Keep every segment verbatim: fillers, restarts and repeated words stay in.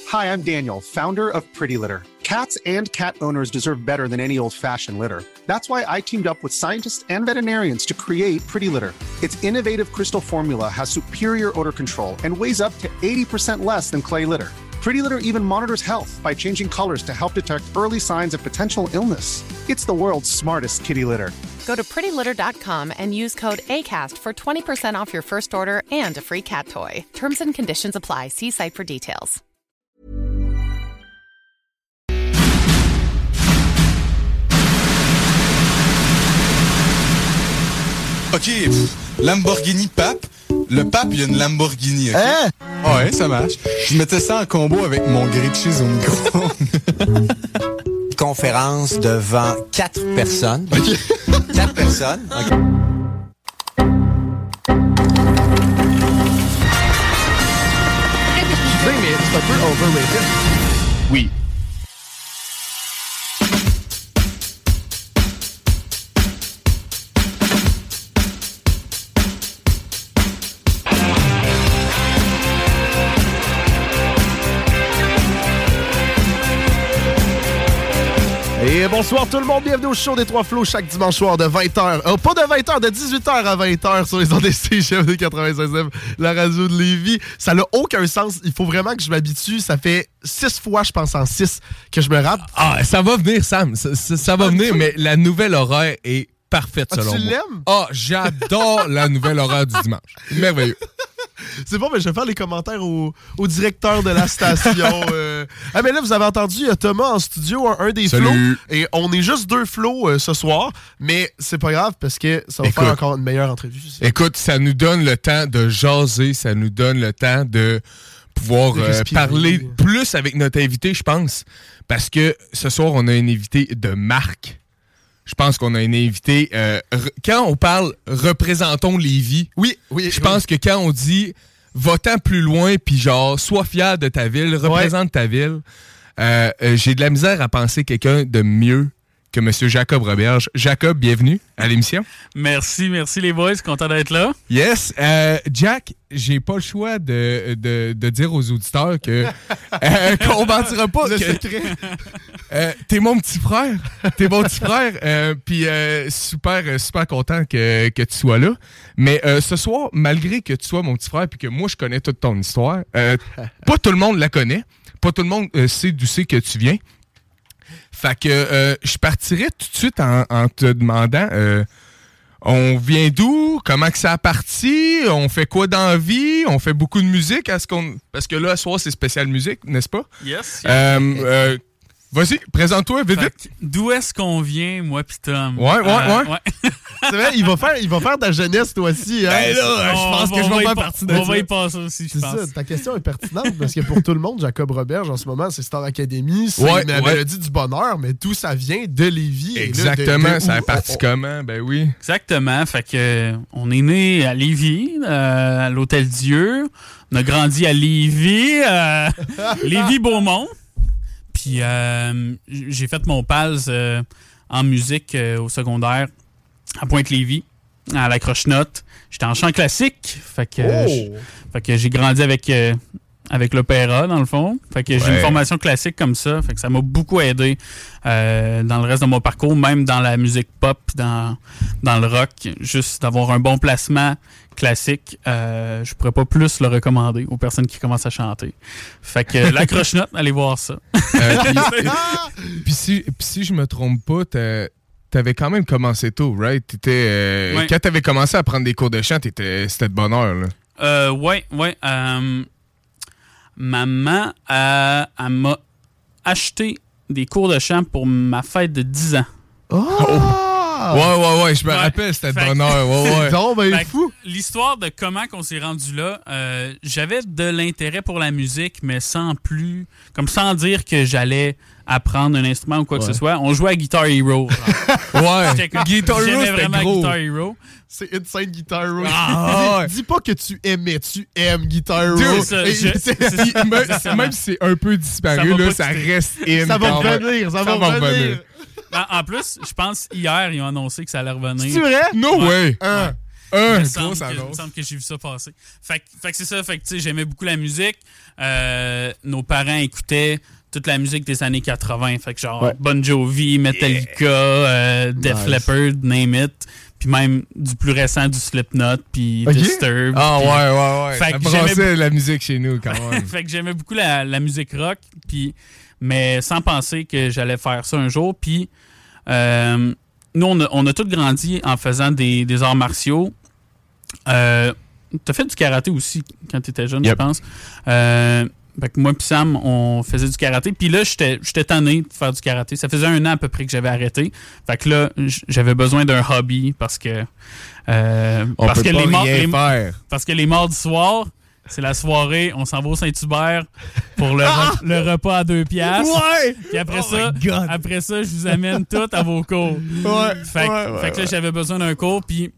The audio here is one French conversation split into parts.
Hi, I'm Daniel, founder of Pretty Litter. Cats and cat owners deserve better than any old-fashioned litter. That's why I teamed up with scientists and veterinarians to create Pretty Litter. Its innovative crystal formula has superior odor control and weighs up to eighty percent less than clay litter. Pretty Litter even monitors health by changing colors to help detect early signs of potential illness. It's the world's smartest kitty litter. Go to pretty litter dot com and use code ACAST for twenty percent off your first order and a free cat toy. Terms and conditions apply. See site for details. OK, Lamborghini pape. Le pape, il y a une Lamborghini, OK? Hein? Ouais, ça marche. Je mettais ça en combo avec mon grilled cheese au micro. Conférence devant quatre personnes. Okay. Quatre personnes. Okay. Mais c'est un peu overrated. Oui. Et bonsoir tout le monde, bienvenue au show des Trois Flots chaque dimanche soir de vingt heures. Euh, pas de vingt heures, de dix-huit heures à vingt heures sur les ondes des C G M D quatre-vingt-seize F, la radio de Lévis. Ça n'a aucun sens, il faut vraiment que je m'habitue. Ça fait six fois, je pense en six, que je me rate. Ah, ça va venir, Sam, ça, ça, ça va venir, mais la nouvelle horaire est parfaite selon ah, tu moi. Tu l'aimes? Ah, j'adore la nouvelle horaire du dimanche. Merveilleux. C'est bon, mais je vais faire les commentaires au, au directeur de la station. euh... Ah, mais là, vous avez entendu, il y a Thomas en studio, un, un des flots. Et on est juste deux flots euh, ce soir. Mais c'est pas grave parce que ça va écoute, faire encore une meilleure entrevue. Ça. Écoute, ça nous donne le temps de jaser, ça nous donne le temps de pouvoir de euh, parler plus avec notre invité, je pense. Parce que ce soir, on a un invité de marque. Je pense qu'on a un invité... Euh, re- quand on parle « représentons Lévis », oui, oui, je oui. pense que quand on dit « va-t'en plus loin » puis genre « sois fier de ta ville, représente ouais. ta ville euh, », euh, j'ai de la misère à penser quelqu'un de mieux que M. Jacob Roberge. Jacob, bienvenue à l'émission. Merci, merci les boys, content d'être là. Yes. Euh, Jack, j'ai pas le choix de, de, de dire aux auditeurs que euh, qu'on mentira pas. Le que, secret. Euh, t'es mon petit frère. T'es mon petit frère. Euh, Puis euh, super, super content que, que tu sois là. Mais euh, ce soir, malgré que tu sois mon petit frère puis que moi, je connais toute ton histoire, euh, pas tout le monde la connaît. Pas tout le monde euh, sait d'où c'est que tu viens. Fait que euh, je partirais tout de suite en, en te demandant euh, on vient d'où? Comment que ça a parti? On fait quoi dans la vie? On fait beaucoup de musique? Est-ce qu'on... Parce que là, ce soir, c'est spécial musique, n'est-ce pas? Yes. yes. Euh, euh, vas-y, présente-toi, vite, vite. D'où est-ce qu'on vient, moi pis Tom? Ouais, ouais, euh, ouais. ouais. C'est vrai, il va faire, il va faire de la jeunesse, toi aussi. Hein? Ben là, je pense on, que je vais faire pa- partie de on ça. va y passer aussi, je c'est pense. Ça, ta question est pertinente parce que pour tout le monde, Jacob Roberge, en ce moment, c'est Star Academy, c'est ouais, la ouais. mélodie du bonheur, mais tout ça vient de Lévis. Exactement, là, de, de ça où, a parti on, comment? Ben oui. Exactement, fait que on est né à Lévis, euh, à l'Hôtel Dieu. On a grandi à Lévis, euh, Lévis-Beaumont. Puis euh, j'ai fait mon P A L S euh, en musique euh, au secondaire à Pointe-Lévis, à la Croche-Note. J'étais en chant classique, fait que, oh. je, fait que j'ai grandi avec, euh, avec l'opéra, dans le fond. Fait que ouais. j'ai une formation classique comme ça, fait que ça m'a beaucoup aidé euh, dans le reste de mon parcours, même dans la musique pop, dans, dans le rock. Juste d'avoir un bon placement classique, euh, je pourrais pas plus le recommander aux personnes qui commencent à chanter. Fait que la Croche-Note, allez voir ça. Euh, Puis si, si je me trompe pas, t'as... T'avais quand même commencé tôt, right? T'étais, euh, ouais. Quand t'avais commencé à prendre des cours de chant, t'étais, c'était de bonne heure, là. Euh, ouais, ouais. Euh, maman, euh, elle m'a acheté des cours de chant pour ma fête de dix ans. Oh! oh. Ouais, ouais, ouais, je me ouais. rappelle, c'était de bonne heure. Ouais, ouais. Non, ben, il est fou. L'histoire de comment on s'est rendu là, euh, j'avais de l'intérêt pour la musique, mais sans plus, comme sans dire que j'allais apprendre un instrument ou quoi ouais. que ce soit. On jouait à Guitar Hero. ouais. Guitar Hero, c'était vraiment gros. Guitar Hero. C'est Inside Guitar Hero. Ah, dis, dis pas que tu aimais, tu aimes Guitar Hero. Dude, ça, je, c'est, c'est, c'est, même, c'est même si c'est un peu disparu, ça, là, ça reste in. Ça va revenir, ça, ça va revenir. revenir. En, en plus, je pense hier, ils ont annoncé que ça allait revenir. C'est vrai? No ouais. way. Hein. Un, il me semble grosse que, il me annonce. semble que j'ai vu ça passer. Fait, que- fait que c'est ça. Fait que, tu sais, j'aimais beaucoup la musique. Euh, nos parents écoutaient toute la musique des années quatre-vingts. Fait que genre Ouais. Bon Jovi, Metallica, euh, Def Nice. Leppard, name it. Puis même du plus récent, du Slipknot, puis Ok. Disturbed. Ah puis- ouais, ouais, ouais. Fait Ça que j'aimais brassait la musique chez nous quand même. fait que j'aimais beaucoup la, la musique rock, puis mais sans penser que j'allais faire ça un jour. Puis euh, nous, on a, on a tous grandi en faisant des, des arts martiaux. Euh, T'as fait du karaté aussi quand t'étais jeune, Yep. je pense. Euh, fait que moi et Sam, on faisait du karaté. Puis là, j'étais j'étais tanné de faire du karaté. Ça faisait un an à peu près que j'avais arrêté. Fait que là, j- j'avais besoin d'un hobby parce que... euh, On parce peut que pas les morts- rien les- faire. parce que les mardis soirs, c'est la soirée, on s'en va au Saint-Hubert pour le, re- le repas à deux piastres. Ouais! Puis après Oh ça, my God. après ça, je vous amène tout à vos cours. Ouais, Fait, que- ouais, ouais, fait que là, ouais. j'avais besoin d'un cours, puis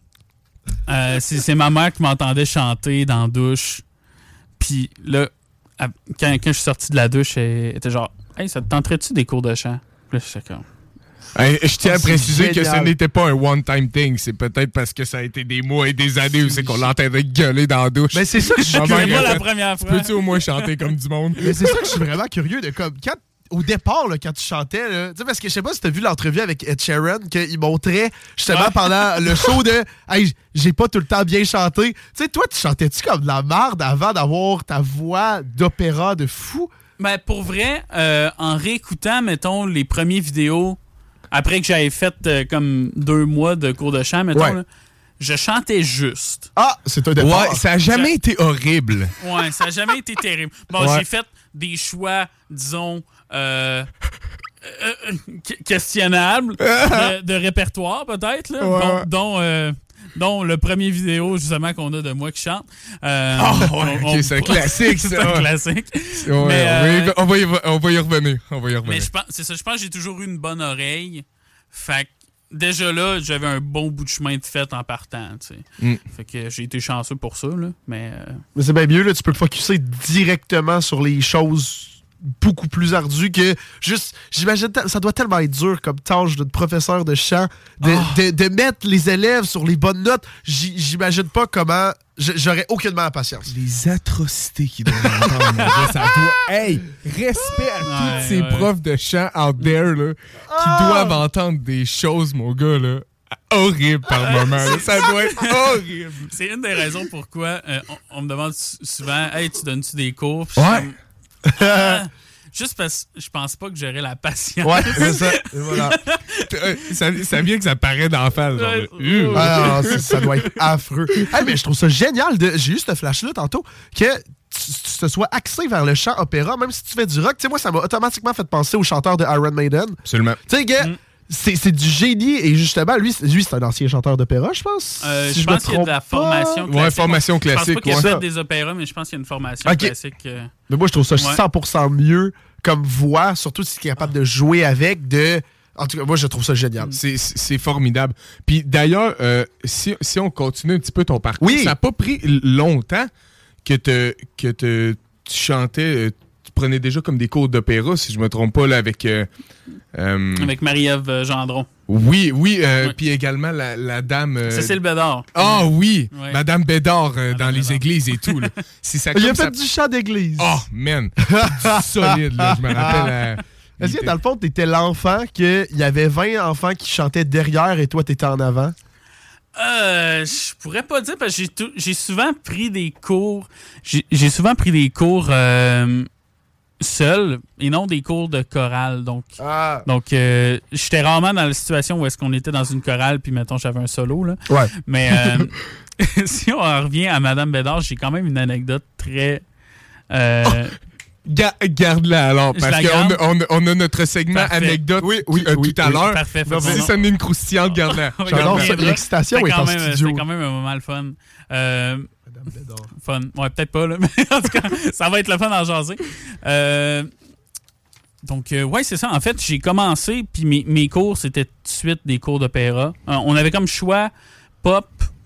euh, c'est, c'est ma mère qui m'entendait chanter dans la douche. Puis là, à- quand, quand je suis sorti de la douche, elle était genre « Hey, ça te tenterait-tu des cours de chant? » Puis là, j'étais comme... Hey, je tiens Oh, à c'est préciser que ce génial. n'était pas un one-time thing. C'est peut-être parce que ça a été des mois et des années où c'est qu'on l'entendait gueuler dans la douche. Mais c'est ça que je suis Ma C'est mère curieux. pas la répète, première fois. Peux-tu au moins chanter comme du monde? Mais c'est ça que je suis vraiment curieux de comme quand au départ là, quand tu chantais là, tu sais parce que je sais pas si t'as vu l'entrevue avec Ed Sheeran qu'il montrait justement Ouais. pendant le show de hey, j'ai pas tout le temps bien chanté. Tu sais toi tu chantais-tu comme de la merde avant d'avoir ta voix d'opéra de fou? Ben, pour vrai, euh, en réécoutant, mettons, les premières vidéos, après que j'avais fait euh, comme deux mois de cours de chant, mettons, Ouais. là, je chantais juste. Ah, c'est un départ. Ouais, ça a jamais été horrible. Ouais, ça n'a jamais été terrible. Bon, Ouais. j'ai fait des choix, disons, euh, euh, euh, que- questionnables de, de répertoire, peut-être, là, Ouais. dont, dont, euh, dont le premier vidéo, justement, qu'on a de moi qui chante. Euh, Ah, ouais, on- ok, on- c'est un classique, ça, c'est un ouais. classique. Ouais, Mais, on, va y, euh, on, va y, on va y revenir. On va y Mais revenir. je pense, c'est ça, je pense que j'ai toujours eu une bonne oreille. Fait que déjà là, j'avais un bon bout de chemin de fait en partant, tu sais. Mm. Fait que j'ai été chanceux pour ça, là. Mais euh, Mais c'est bien mieux là, tu peux te focusser directement sur les choses beaucoup plus ardues que juste j'imagine te- ça doit tellement être dur comme tâche de professeur de chant de, de, de mettre les élèves sur les bonnes notes. J- j'imagine pas comment j- j'aurais aucunement la patience. Les atrocités qu'ils doivent entendre, mon gars, ça doit... Hey, respect à Ouais, tous ces ouais. profs de chant out there, là, qui doivent entendre des choses, mon gars, là, horribles par moment. là. Ça doit être horrible. c'est une des raisons pourquoi euh, on, on me demande sou- souvent « Hey, tu donnes-tu des cours? » Puis je suis Ouais. comme, Ah, juste parce que je pense pas que j'aurais la patience. Ouais, c'est ça. Et voilà. Euh, ça, ça vient que ça paraît d'en face. Genre, Ouais. euh, Ah, non, ça, ça doit être affreux. Hey, mais je trouve ça génial. De, j'ai eu ce flash-là tantôt que tu, tu te sois axé vers le chant opéra, même si tu fais du rock. Tu sais, moi, ça m'a automatiquement fait penser au chanteur de Iron Maiden. Absolument. Tu sais, gars, Mm. c'est, c'est du génie. Et justement, lui, c'est- lui c'est un ancien chanteur d'opéra, je pense. Euh, Si je me pense qu'il y a de la trompe pas. formation classique. Ouais, formation Je pense classique. pas qu'il a ouais. ça. fait des opéras, mais je pense qu'il y a une formation Ok. classique. euh, Mais moi, je trouve ça Ouais. cent pour cent mieux comme voix, surtout si tu es capable de jouer avec. De... En tout cas, moi, je trouve ça génial. C'est- C'est c'est formidable. Puis d'ailleurs, euh, si, si on continue un petit peu ton parcours, Oui. ça n'a pas pris l- longtemps que, te, que te, tu chantais, euh, tu prenais déjà comme des cours d'opéra, si je me trompe pas, là, avec... euh, euh, Avec Marie-Ève euh, Gendron. oui, oui, euh, Ouais. puis également la, la dame... euh, Cécile Bédard. Ah oui, Ouais. Madame Bédard euh, Madame dans les Bédard. églises et tout. là. C'est ça Il a comme fait ça... du chant d'église. Oh, man! Du solide, là. Je me rappelle... euh, il Est-ce que était- dans le fond, t'étais l'enfant qu'il y avait vingt enfants qui chantaient derrière et toi, t'étais en avant? Euh, je pourrais pas dire parce que j'ai tout- j'ai souvent pris des cours. J'ai j'ai souvent pris des cours euh, seul et non des cours de chorale. Donc, Ah. donc euh, j'étais rarement dans la situation où est-ce qu'on était dans une chorale puis mettons j'avais un solo là. Ouais. Mais euh, si on en revient à Madame Bédard, j'ai quand même une anecdote très. euh, Ga- Garde-la alors, Je parce la qu'on garde. a, on a- on a notre segment Parfait. anecdote Oui, oui, euh, oui, tout à oui. l'heure. Parfait. Non, fait Si que ça n'est une croustillante, garde-la. on va J'adore garder ça. là. L'excitation C'était est quand en même- studio. C'était quand même un moment le fun. Euh, fun. Ouais, peut-être pas, là. Mais en tout cas, ça va être le fun d'en jaser. Euh, donc, euh, ouais, c'est ça. En fait, j'ai commencé, puis mes, mes cours, c'était tout de suite des cours d'opéra. Euh, on avait comme choix pop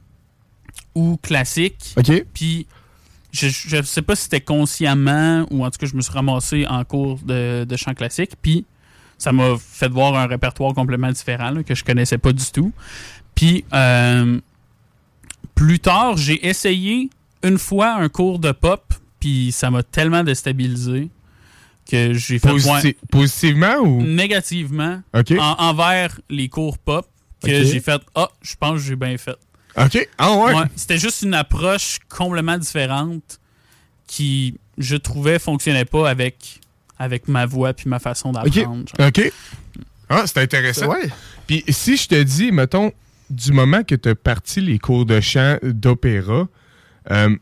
ou classique. OK. Puis, je, je sais pas si c'était consciemment ou en tout cas, je me suis ramassé en cours de, de chant classique. Puis, ça m'a fait voir un répertoire complètement différent là, que je connaissais pas du tout. Puis, euh, plus tard, j'ai essayé une fois un cours de pop, puis ça m'a tellement déstabilisé que j'ai fait Positif- point, Positivement ou? négativement OK. en- envers les cours pop que OK. j'ai fait « Ah, je pense que j'ai bien fait. OK. Ah ouais. Ouais, c'était juste une approche complètement différente qui, je trouvais, fonctionnait pas avec, avec ma voix puis ma façon d'apprendre. genre. OK. Ah, c'est intéressant. Ouais. Puis si je te dis, mettons, du moment que tu as parti les cours de chant d'opéra, euh,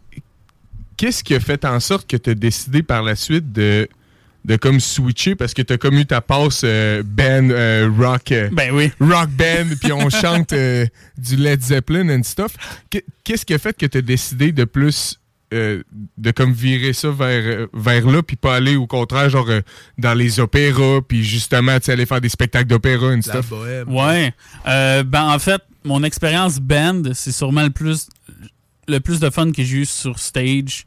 qu'est-ce qui a fait en sorte que tu as décidé par la suite de, de comme switcher parce que tu as comme eu ta passe euh, band euh, rock euh, Ben oui. rock band puis on chante euh, du Led Zeppelin and stuff. Qu- Qu'est-ce qui a fait que tu as décidé de plus euh, de comme virer ça vers, vers là puis pas aller au contraire genre euh, dans les opéras puis justement tu sais, aller faire des spectacles d'opéra and La stuff. bohème. Ouais. Euh, ben en fait, mon expérience band, c'est sûrement le plus le plus de fun que j'ai eu sur stage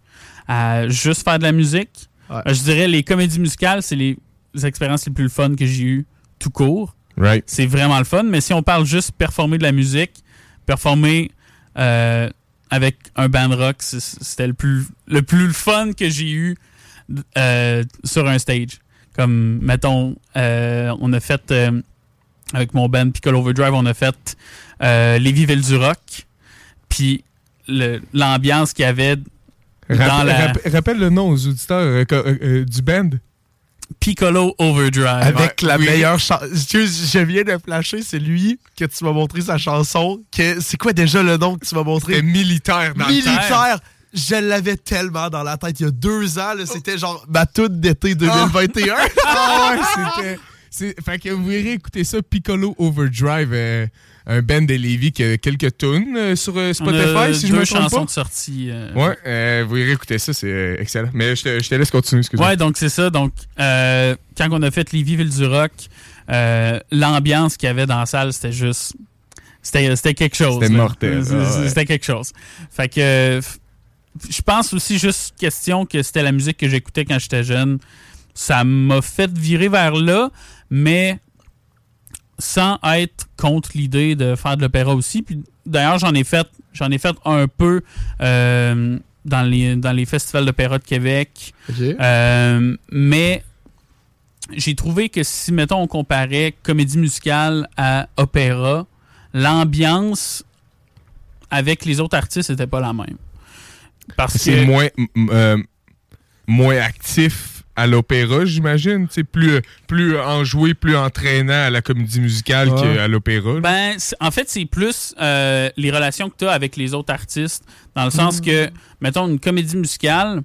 à juste faire de la musique. Ouais. Euh, Je dirais les comédies musicales, c'est les, les expériences les plus fun que j'ai eues tout court. Right. C'est vraiment le fun, mais si on parle juste performer de la musique, performer euh, avec un band rock, c'est- c'était le plus le plus le fun que j'ai eu euh, sur un stage. Comme, mettons, euh, on a fait, euh, avec mon band Piccolo Overdrive, on a fait euh, Lévis-Ville du Rock, puis le- l'ambiance qu'il y avait dans Rapp- la rapp- rappelle le nom aux auditeurs euh, co- euh, euh, du band. Piccolo Overdrive. Avec Ouais, la oui. meilleure chanson. Je viens de flasher, c'est lui que tu m'as montré sa chanson. Que... C'est quoi déjà le nom que tu m'as montré? C'était militaire dans le temps. Militaire! Je l'avais tellement dans la tête il y a deux ans. là, C'était genre ma toute d'été deux mille vingt et un. Ah ouais, c'était... c'est- Fait que vous irez écouter ça, Piccolo Overdrive, euh, un band de Lévis qui a quelques tunes euh, sur euh, On Spotify, a si je deux me trompe chansons pas. de sortie. euh, Ouais, euh, vous irez écouter ça, c'est euh, excellent. Mais je te, je te laisse continuer, excuse-moi. Ouais, donc c'est ça. Donc, euh, quand on a fait Lévis-Ville du Rock, euh, l'ambiance qu'il y avait dans la salle, c'était juste... C'était, c'était quelque chose. C'était là. mortel. C'est- Ah ouais. C'était quelque chose. Fait que... euh, f- je pense aussi juste question que c'était la musique que j'écoutais quand j'étais jeune. Ça m'a fait virer vers là, mais sans être contre l'idée de faire de l'opéra aussi. Puis d'ailleurs, j'en ai fait j'en ai fait un peu euh, dans les dans les festivals d'opéra de Québec. Euh, mais j'ai trouvé que si, mettons, on comparait comédie musicale à opéra, l'ambiance avec les autres artistes n'était pas la même. Parce C'est que moins, m- euh, moins actif à l'opéra, j'imagine. Tu sais, plus, plus enjoué, plus entraînant à la comédie musicale Ouais. qu'à l'opéra. là. Ben, c'est- en fait, c'est plus euh, les relations que tu as avec les autres artistes, dans le sens que, mettons, une comédie musicale,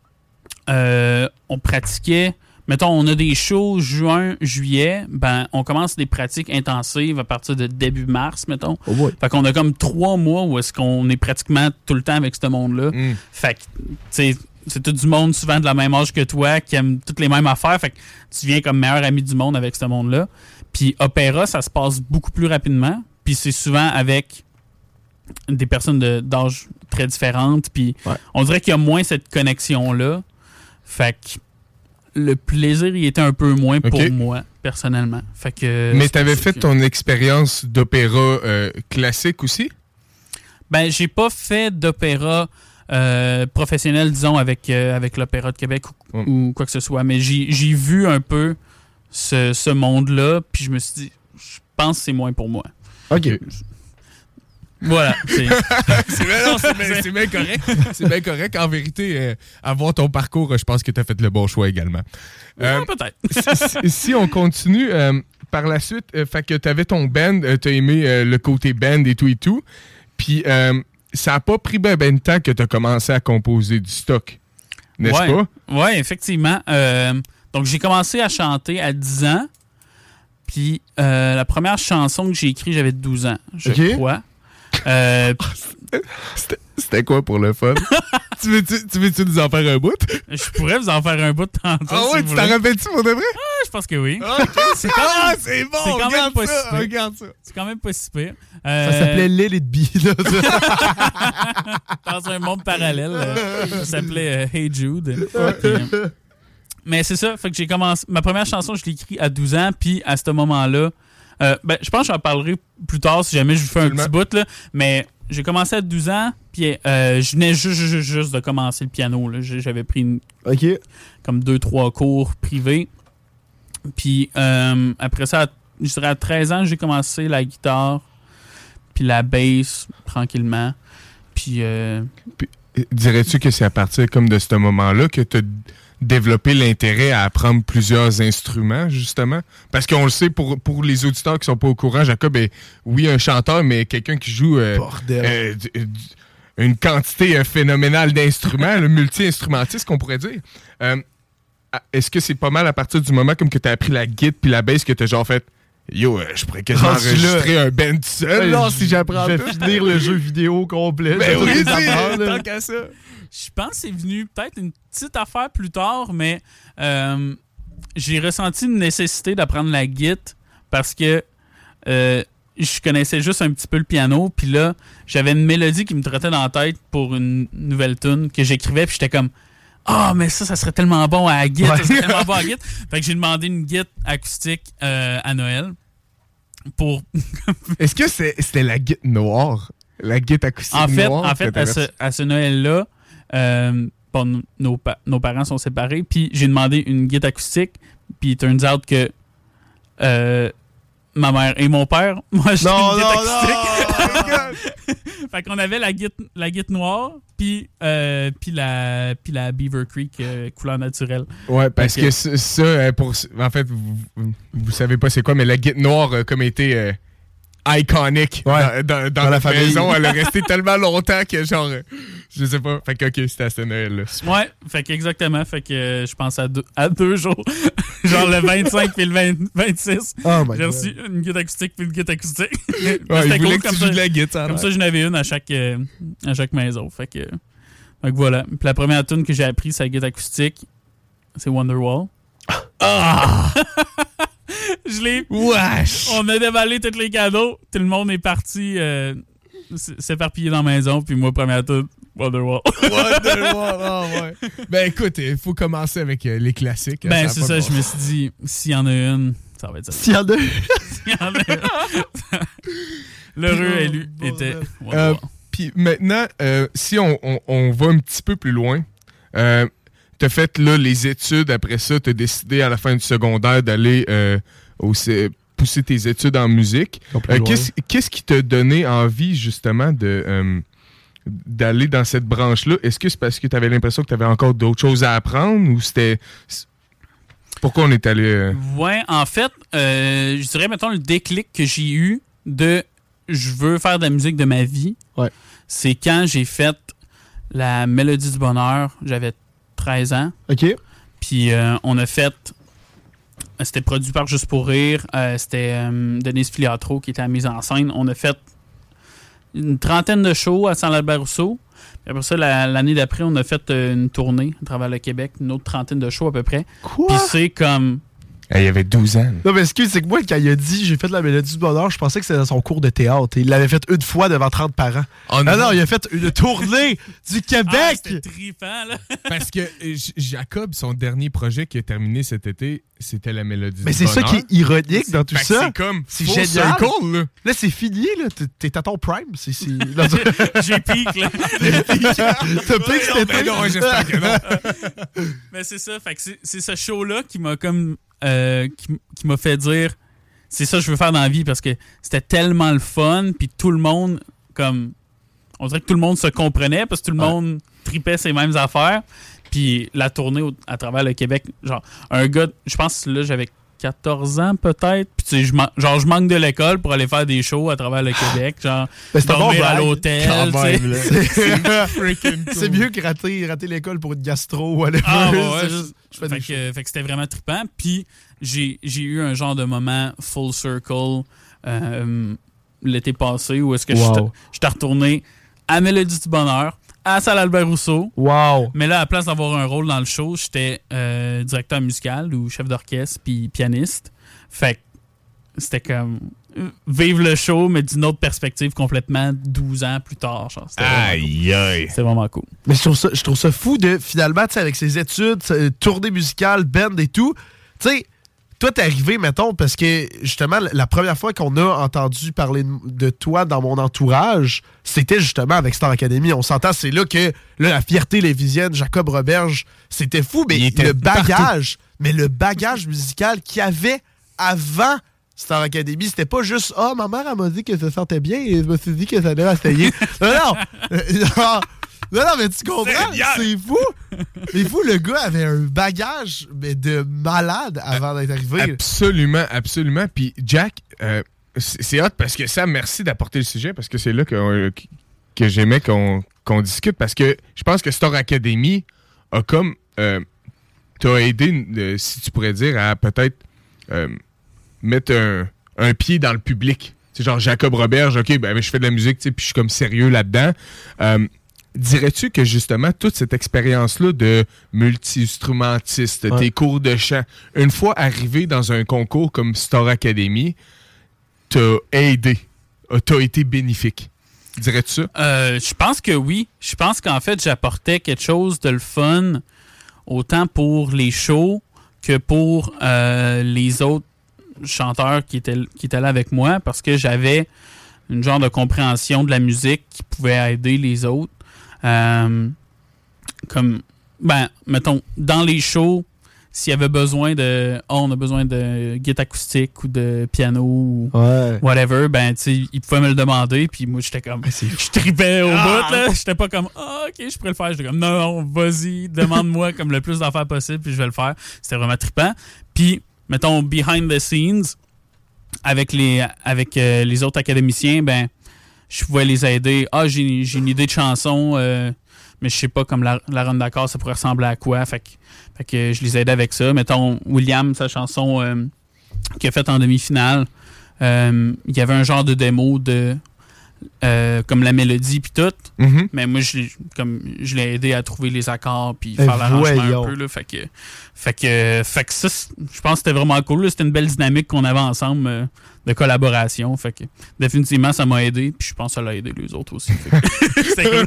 euh, on pratiquait, mettons, on a des shows juin, juillet, ben, on commence des pratiques intensives à partir de début mars, mettons. Oh boy. Fait qu'on a comme trois mois où est-ce qu'on est pratiquement tout le temps avec ce monde-là. Mm. Fait que, tu sais, c'est tout du monde souvent de la même âge que toi, qui aime toutes les mêmes affaires. Fait que tu viens comme meilleur ami du monde avec ce monde-là. Puis opéra, ça se passe beaucoup plus rapidement. Puis c'est souvent avec des personnes de- d'âge très différentes. Puis Ouais. on dirait qu'il y a moins cette connexion-là. Fait que le plaisir, il était un peu moins pour Ok. moi, personnellement. Fait que, Mais c'est t'avais pour ça fait que- ton expérience d'opéra euh, classique aussi? Ben, j'ai pas fait d'opéra euh, professionnel, disons, avec, euh, avec l'Opéra de Québec ou, Mm. ou quoi que ce soit. Mais j'ai j'ai vu un peu ce, ce monde-là, puis je me suis dit, je pense que c'est moins pour moi. OK. Voilà. c'est- C'est bien, non, c'est bien- c'est bien correct. C'est bien correct. En vérité, euh, avoir ton parcours, je pense que tu as fait le bon choix également. Euh, Ouais, peut-être. si, si on continue euh, par la suite, euh, fait que tu avais ton band, tu as aimé euh, le côté band et tout et tout. Puis euh, ça n'a pas pris ben, ben de temps que tu as commencé à composer du stock. N'est-ce Ouais. pas? Oui, effectivement. Euh, donc, j'ai commencé à chanter à dix ans. Puis, euh, la première chanson que j'ai écrite, j'avais douze ans, je Ok. crois. Euh, C'était- C'était quoi pour le fun? tu veux-tu tu veux-tu nous en faire un bout? je pourrais vous en faire un bout de tantôt. Ah si ouais, vous tu t'en voulez. rappelles-tu pour de vrai? Je pense que oui. c'est ah, c'est bon, c'est quand même regarde pas ça, si pire. regarde ça. C'est quand même pas si pire. Ça Euh, s'appelait Lil It Be. là. dans un monde parallèle. euh, ça s'appelait euh, Hey Jude. Puis, euh, mais c'est ça, fait que j'ai commencé. Ma première chanson, je l'ai écrite à douze ans, puis à ce moment-là, euh, ben, je pense que j'en parlerai plus tard si jamais je vous fais un Absolument. petit bout, là, mais j'ai commencé à douze ans, puis euh, je venais juste, juste, juste de commencer le piano. Là. J'avais pris une, OK. comme deux, trois cours privés. Puis euh, après ça, je dirais à treize ans, j'ai commencé la guitare, puis la bass, tranquillement. Puis... Euh, puis dirais-tu que c'est à partir comme de ce moment-là que tu as développé l'intérêt à apprendre plusieurs instruments, justement? Parce qu'on le sait, pour, pour les auditeurs qui sont pas au courant, Jacob est, oui, un chanteur, mais quelqu'un qui joue euh, euh, d- d- une quantité euh, phénoménale d'instruments, le multi-instrumentiste, qu'on pourrait dire. Euh, est-ce que c'est pas mal à partir du moment comme que tu as appris la guitare puis la bass que tu as genre fait yo, euh, je pourrais quasiment enregistrer un band seul, là, si j'apprends Je tout. vais finir le jeu vidéo complet. Ben oui, les c'est- apprendre, tant qu'à ça. Je pense que c'est venu peut-être une petite affaire plus tard, mais euh, j'ai ressenti une nécessité d'apprendre la guitare parce que euh, je connaissais juste un petit peu le piano, puis là, j'avais une mélodie qui me trottait dans la tête pour une nouvelle tune que j'écrivais, puis j'étais comme « Ah, oh, mais ça, ça serait tellement bon à la guitare, ça serait tellement bon à la guitare. » Fait que j'ai demandé une guitare acoustique euh, à Noël pour... Est-ce que c'est, c'était la guitare noire? La guitare acoustique En fait, noire? en fait à, ce, à ce Noël-là, euh, bon, nos, pa- nos parents sont séparés, puis j'ai demandé une guitare acoustique, puis it turns out que euh, ma mère et mon père, moi, j'ai Non, une non, guitare non! acoustique. Fait qu'on avait la guitare la guitare noire, puis euh, puis la, puis la Beaver Creek euh, couleur naturelle. Ouais, parce Okay. que ça, ça, euh, pour, en fait, vous, vous, vous savez pas c'est quoi, mais la guitare noire a comme été euh, iconique Ouais. dans, dans, dans Dans la la famille. maison. Elle a resté tellement longtemps que genre, euh, je sais pas. Fait que ok, c'était à ce Noël-là. Ouais, fait que exactement, fait que euh, je pense à deux, à deux jours, genre le vingt-cinq puis le vingt, vingt-six. Oh my J'ai God. reçu une guitare acoustique puis une guitare acoustique. Ouais, C'était il voulait cool, que comme tu ça. joues de la guitare. Comme ça, j'en avais une à chaque, euh, à chaque maison. Fait que, fait que voilà. Puis la première tune que j'ai appris, c'est la guitare acoustique. C'est Wonderwall. Ah! Je l'ai. Wesh! On a déballé tous les cadeaux. Tout le monde est parti euh, s- s'éparpiller dans la maison. Puis moi, première tune, Wonderwall. Wonderwall, oh, ouais. Ben écoute, il faut commencer avec euh, les classiques. hein, Ben, a c'est pas ça. de Je bon me suis dit, s'il y en a une, ça va être ça. S'il y en a... S'il y en a une. L'heureux élu était Wonderwall. Euh, Puis maintenant, euh, si on, on, on va un petit peu plus loin, euh, t'as fait là les études, après ça, t'as décidé à la fin du secondaire d'aller euh, au, C- pousser tes études en musique. Euh, qu'est-ce, qu'est-ce qui t'a donné envie justement de euh, d'aller dans cette branche-là? Est-ce que c'est parce que t'avais l'impression que t'avais encore d'autres choses à apprendre ou c'était... Pourquoi on est allé... Euh... Ouais, en fait, euh, je dirais, mettons, le déclic que j'ai eu de je veux faire de la musique de ma vie, Ouais. c'est quand j'ai fait la Mélodie du Bonheur. J'avais treize ans. OK. Puis euh, on a fait... C'était produit par Juste pour rire. Euh, c'était euh, Denise Filiatro qui était à la mise en scène. On a fait une trentaine de shows à Saint-Albert-Rousseau. Puis après ça, la- l'année d'après, on a fait euh, une tournée à travers le Québec. Une autre trentaine de shows à peu près. Quoi? Puis c'est comme... Il y avait douze ans. Non, mais excuse, c'est que moi, quand il a dit j'ai fait la Mélodie du Bonheur, je pensais que c'était dans son cours de théâtre. Il l'avait fait une fois devant trente parents. Oh, Ah non, il a fait une tournée du Ah, Québec! c'était trippant, là! Parce que euh, J- Jacob, son dernier projet qui a terminé cet été, c'était la Mélodie Mais du c'est ça Bonheur. qui est ironique dans tout Fait que ça. C'est comme C'est full génial. circle, là. Là, c'est fini, là. T'es- T'es à ton prime. C'est, c'est... Dans un- J'ai pique, là! T'as piqué cet été? Ben non, j'espère que non. Mais c'est ça, fait que c'est, c'est ce show-là qui m'a comme... euh, qui, qui m'a fait dire c'est ça que je veux faire dans la vie parce que c'était tellement le fun, puis tout le monde, comme... On dirait que tout le monde se comprenait parce que tout le Ouais. monde tripait ses mêmes affaires. Puis la tournée au- à travers le Québec, genre, un gars, je pense là, j'avais quatorze ans peut-être, puis tu sais, je man- genre, je manque de l'école pour aller faire des shows à travers le Québec, genre, Ben, c'est un bon dormir à brag. l'hôtel, Quand tu sais. même, là. C'est, c'est mieux que rater, rater l'école pour une gastro ou whatever. Ah, ouais, C'est ouais, juste- je fais fait, des que, choses. fait que c'était vraiment trippant. Puis j'ai, j'ai eu un genre de moment full circle euh, l'été passé où est-ce que Wow. j'étais, j'étais retourné à Mélodie du Bonheur, à Saint-Albert-Rousseau. Wow! Mais là, à la place d'avoir un rôle dans le show, j'étais euh, directeur musical ou chef d'orchestre puis pianiste. Fait que c'était comme euh, vivre le show, mais d'une autre perspective complètement douze ans plus tard. Genre, c'était, vraiment cool. Aïe, aïe. C'était vraiment cool. Mais je trouve ça, je trouve ça fou de, finalement, tu sais, avec ses études, sa- tournée musicale, band et tout, tu sais, toi, t'es arrivé, mettons, parce que justement, la première fois qu'on a entendu parler de toi dans mon entourage, c'était justement avec Star Academy. On s'entend, c'est là que là, la fierté lévisienne, Jacob Roberge, c'était fou, mais le bagage, partout. mais le bagage musical qu'il y avait avant Star Academy, c'était pas juste « Ah, oh, ma mère, elle m'a dit que ça sentait bien et je me suis dit que ça devait essayer. » Non, non! non. Non, non, mais tu comprends? C'est fou! C'est fou, le gars avait un bagage mais de malade avant d'être arrivé. Absolument, absolument. Puis Jack, euh, c'est hot parce que Sam, merci d'apporter le sujet parce que c'est là que, que j'aimais qu'on qu'on discute parce que je pense que Star Academy a comme... Euh, t'as aidé, euh, si tu pourrais dire, à peut-être euh, mettre un, un pied dans le public. C'est genre Jacob Roberge, OK, ben, je fais de la musique, puis je suis comme sérieux là-dedans. Euh, Dirais-tu que justement toute cette expérience-là de multi-instrumentiste, ouais. tes cours de chant, une fois arrivé dans un concours comme Star Academy, t'a aidé, t'a été bénéfique? Dirais-tu ça? Euh, je pense que oui. Je pense qu'en fait, j'apportais quelque chose de le fun autant pour les shows que pour euh, les autres chanteurs qui étaient, qui étaient là avec moi parce que j'avais une genre de compréhension de la musique qui pouvait aider les autres. Euh, comme, ben, mettons, dans les shows, s'il y avait besoin de, oh, on a besoin de guitare acoustique ou de piano ou ouais. whatever, ben, tu sais, ils pouvaient me le demander, puis moi, j'étais comme, je tripais au ah! bout, là, j'étais pas comme, ah, oh, ok, je pourrais le faire, j'étais comme, non, non, vas-y, demande-moi comme le plus d'affaires possible, puis je vais le faire. C'était vraiment trippant. Puis, mettons, behind the scenes, avec les, avec euh, les autres académiciens, ben, je pouvais les aider. Ah, j'ai, j'ai une idée de chanson, euh, mais je sais pas, comme la, la ronde d'accord, ça pourrait ressembler à quoi. Fait que, fait que je les aidais avec ça. Mettons, William, sa chanson euh, qu'il a faite en demi-finale, euh, il y avait un genre de démo de euh, comme la mélodie puis tout. Mm-hmm. Mais moi, je, comme, je l'ai aidé à trouver les accords puis faire l'arrangement voyons. un peu. Là, fait que, fait que, fait que ça, je pense que c'était vraiment cool. Là. C'était une belle dynamique qu'on avait ensemble. Euh, de collaboration. Fait que définitivement, ça m'a aidé. Puis je pense que ça l'a aidé les autres aussi. C'était cool.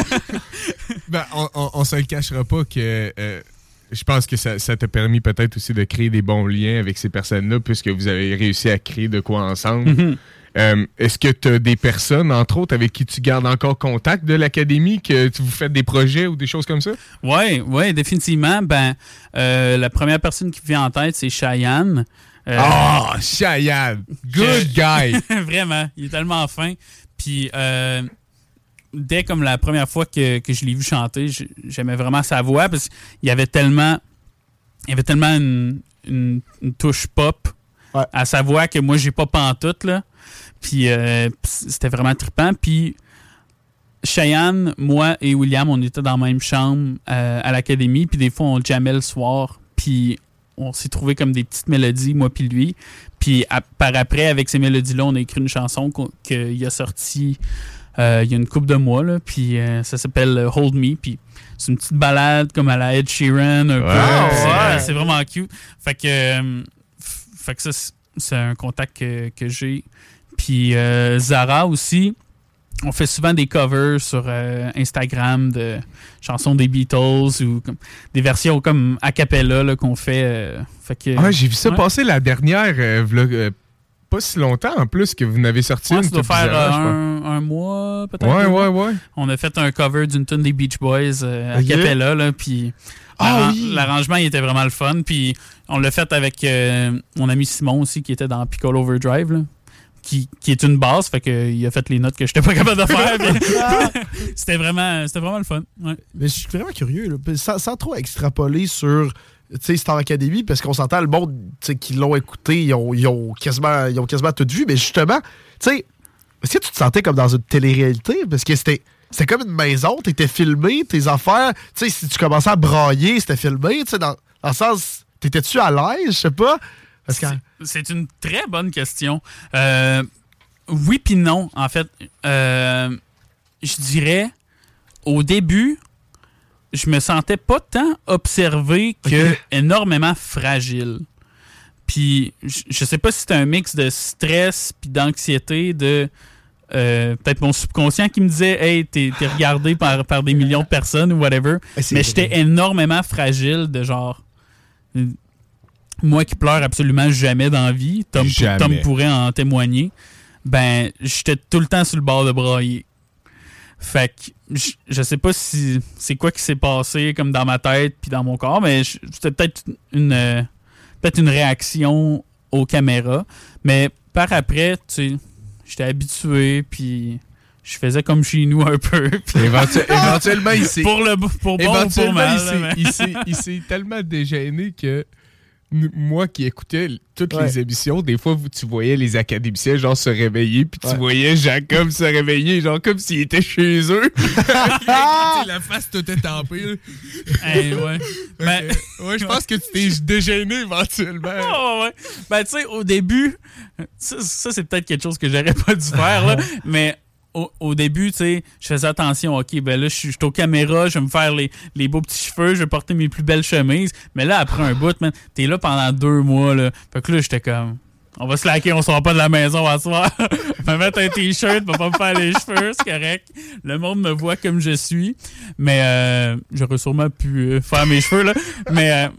ben, on, on, on se le cachera pas que euh, je pense que ça, ça t'a permis peut-être aussi de créer des bons liens avec ces personnes-là puisque vous avez réussi à créer de quoi ensemble. Mm-hmm. Euh, est-ce que tu as des personnes, entre autres, avec qui tu gardes encore contact de l'académie, que vous faites des projets ou des choses comme ça? Oui, oui, définitivement. Ben, euh, la première personne qui vient en tête, c'est Cheyenne. Ah, euh, oh, Cheyenne! Good guy! Vraiment, il est tellement fin. Puis, euh, dès comme la première fois que, que je l'ai vu chanter, j'aimais vraiment sa voix parce qu'il y avait tellement, il y avait tellement une, une, une touche pop ouais. à sa voix que moi, j'ai pas pantoute, là. Puis, euh, c'était vraiment trippant. Puis, Cheyenne, moi et William, on était dans la même chambre euh, à l'académie. Puis, des fois, on jammait le soir. Puis, on s'est trouvé comme des petites mélodies, moi puis lui. Puis à, par après, avec ces mélodies-là, on a écrit une chanson qu'il a sortie euh, il y a une couple de mois. Là, puis euh, ça s'appelle Hold Me. Puis c'est une petite balade comme à la Ed Sheeran. Un wow, peu. C'est, ouais. c'est vraiment cute. Fait que, euh, fait que ça, c'est un contact que, que j'ai. Puis euh, Zara aussi. On fait souvent des covers sur euh, Instagram de chansons des Beatles ou comme, des versions comme a cappella là, qu'on fait. Euh, fait que, ah, j'ai vu ça ouais. passer la dernière, euh, vlog, euh, pas si longtemps en plus que vous n'avez sorti ouais, une. Ça doit faire euh, un, un mois peut-être. Ouais, ouais, ouais. On a fait un cover d'une tune des Beach Boys euh, a cappella, là, puis ah, oui. l'arrangement il était vraiment le fun. Puis on l'a fait avec euh, mon ami Simon aussi qui était dans Piccolo Overdrive. Là. Qui, qui est une base, fait qu'il a fait les notes que j'étais pas capable de faire. c'était, vraiment, c'était vraiment le fun. Ouais. Mais je suis vraiment curieux, là, sans, sans trop extrapoler sur Star Academy, parce qu'on s'entend, le monde qui l'ont écouté, ils ont, ils ont, quasiment, ils ont quasiment tout vu, mais justement, tu sais, est-ce que tu te sentais comme dans une télé-réalité? Parce que c'était, c'était comme une maison, t'étais filmé, tes affaires, tu sais, si tu commençais à brailler, c'était filmé, tu sais, dans, dans le sens, t'étais-tu à l'aise, je sais pas? C'est, c'est une très bonne question. Euh, oui puis non, en fait. Euh, je dirais, au début, je me sentais pas tant observé que okay. énormément fragile. Puis, je, je sais pas si c'était un mix de stress puis d'anxiété, de euh, peut-être mon subconscient qui me disait « Hey, t'es, t'es regardé par, par des millions de personnes » ou whatever. Mais j'étais énormément fragile de genre... moi qui pleure absolument jamais dans la vie, Tom, Jamais. Tom pourrait en témoigner, ben, j'étais tout le temps sur le bord de brailler. Fait que je, je sais pas si c'est quoi qui s'est passé comme dans ma tête puis dans mon corps, mais je- c'était peut-être une euh, peut-être une réaction aux caméras. Mais par après, tu sais, j'étais habitué puis je faisais comme chez nous un peu. puis Éventu- éventuellement, il s'est... pour le pour bon ou pour Éventuellement, mal. il s'est- là, mais- il s'est- il s'est tellement dégêné que n- moi qui écoutais l- toutes Ouais. les émissions, des fois, vous- tu voyais les académiciens genre se réveiller, puis tu Ouais. voyais Jacob se réveiller, genre comme s'il était chez eux. Tu sais, la face tout étampée. là. Hey, ouais. Ben, Fait que, ouais, je pense que tu t'es dégêné éventuellement. oh, ouais. Ben, tu sais, au début, ça, ça, c'est peut-être quelque chose que j'aurais pas dû faire, là, mais au, au début, tu sais, je faisais attention, OK, ben là, je suis je suis aux caméras, je vais me faire les, les beaux petits cheveux, je vais porter mes plus belles chemises, mais là, après un bout, man, t'es là pendant deux mois, là. Fait que là, j'étais comme, on va slacker, on sort pas de la maison à soir. On va mettre un t-shirt, on va pas me faire les cheveux, c'est correct. Le monde me voit comme je suis, mais euh, j'aurais sûrement pu euh, faire mes cheveux, là, mais... euh,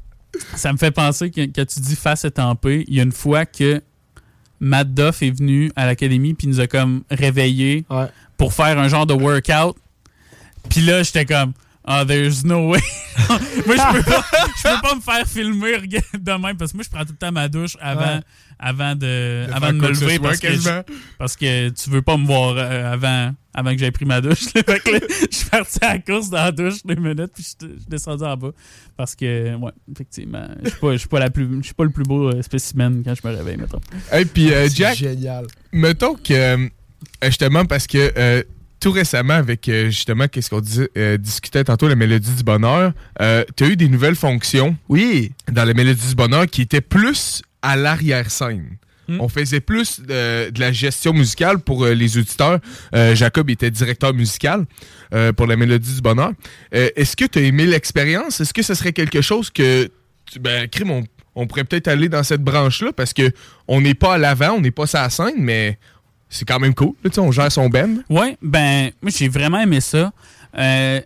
ça me fait penser que quand tu dis face étampée, il y a une fois que Matt Duff est venu à l'académie puis nous a comme réveillés Ouais. pour faire un genre de workout. Puis là, j'étais comme ah, oh, there's no way. Moi, je peux pas, je peux pas me faire filmer regarde, de même parce que moi, je prends tout le temps ma douche avant, Ouais. avant de, De avant faire de quoi me que ce lever soit, parce que, quasiment. je- parce que tu veux pas me voir euh, avant, avant que j'aie pris ma douche. Fait que là, je suis parti à la course dans la douche deux minutes puis je suis descendu en bas parce que, ouais, effectivement, je suis pas, je suis pas, la plus- je suis pas le plus beau euh, spécimen quand je me réveille, mettons. Et puis, euh, C'est Jack, génial. mettons que, euh, justement, parce que euh, tout récemment, avec euh, justement, qu'est-ce qu'on disait, euh, discutait tantôt, la Mélodie du Bonheur, euh, tu as eu des nouvelles fonctions Oui. dans la Mélodie du Bonheur qui étaient plus à l'arrière-scène. Hmm. On faisait plus euh, de la gestion musicale pour euh, les auditeurs. Euh, Jacob était directeur musical euh, pour la Mélodie du Bonheur. Euh, Est-ce que tu as aimé l'expérience? Est-ce que ce serait quelque chose que, tu- ben, crime, on, on pourrait peut-être aller dans cette branche-là parce que on n'est pas à l'avant, on n'est pas sur la scène, mais c'est quand même cool. Là, tu sais, on gère son band. Ouais, ben, moi, j'ai vraiment aimé ça. Euh,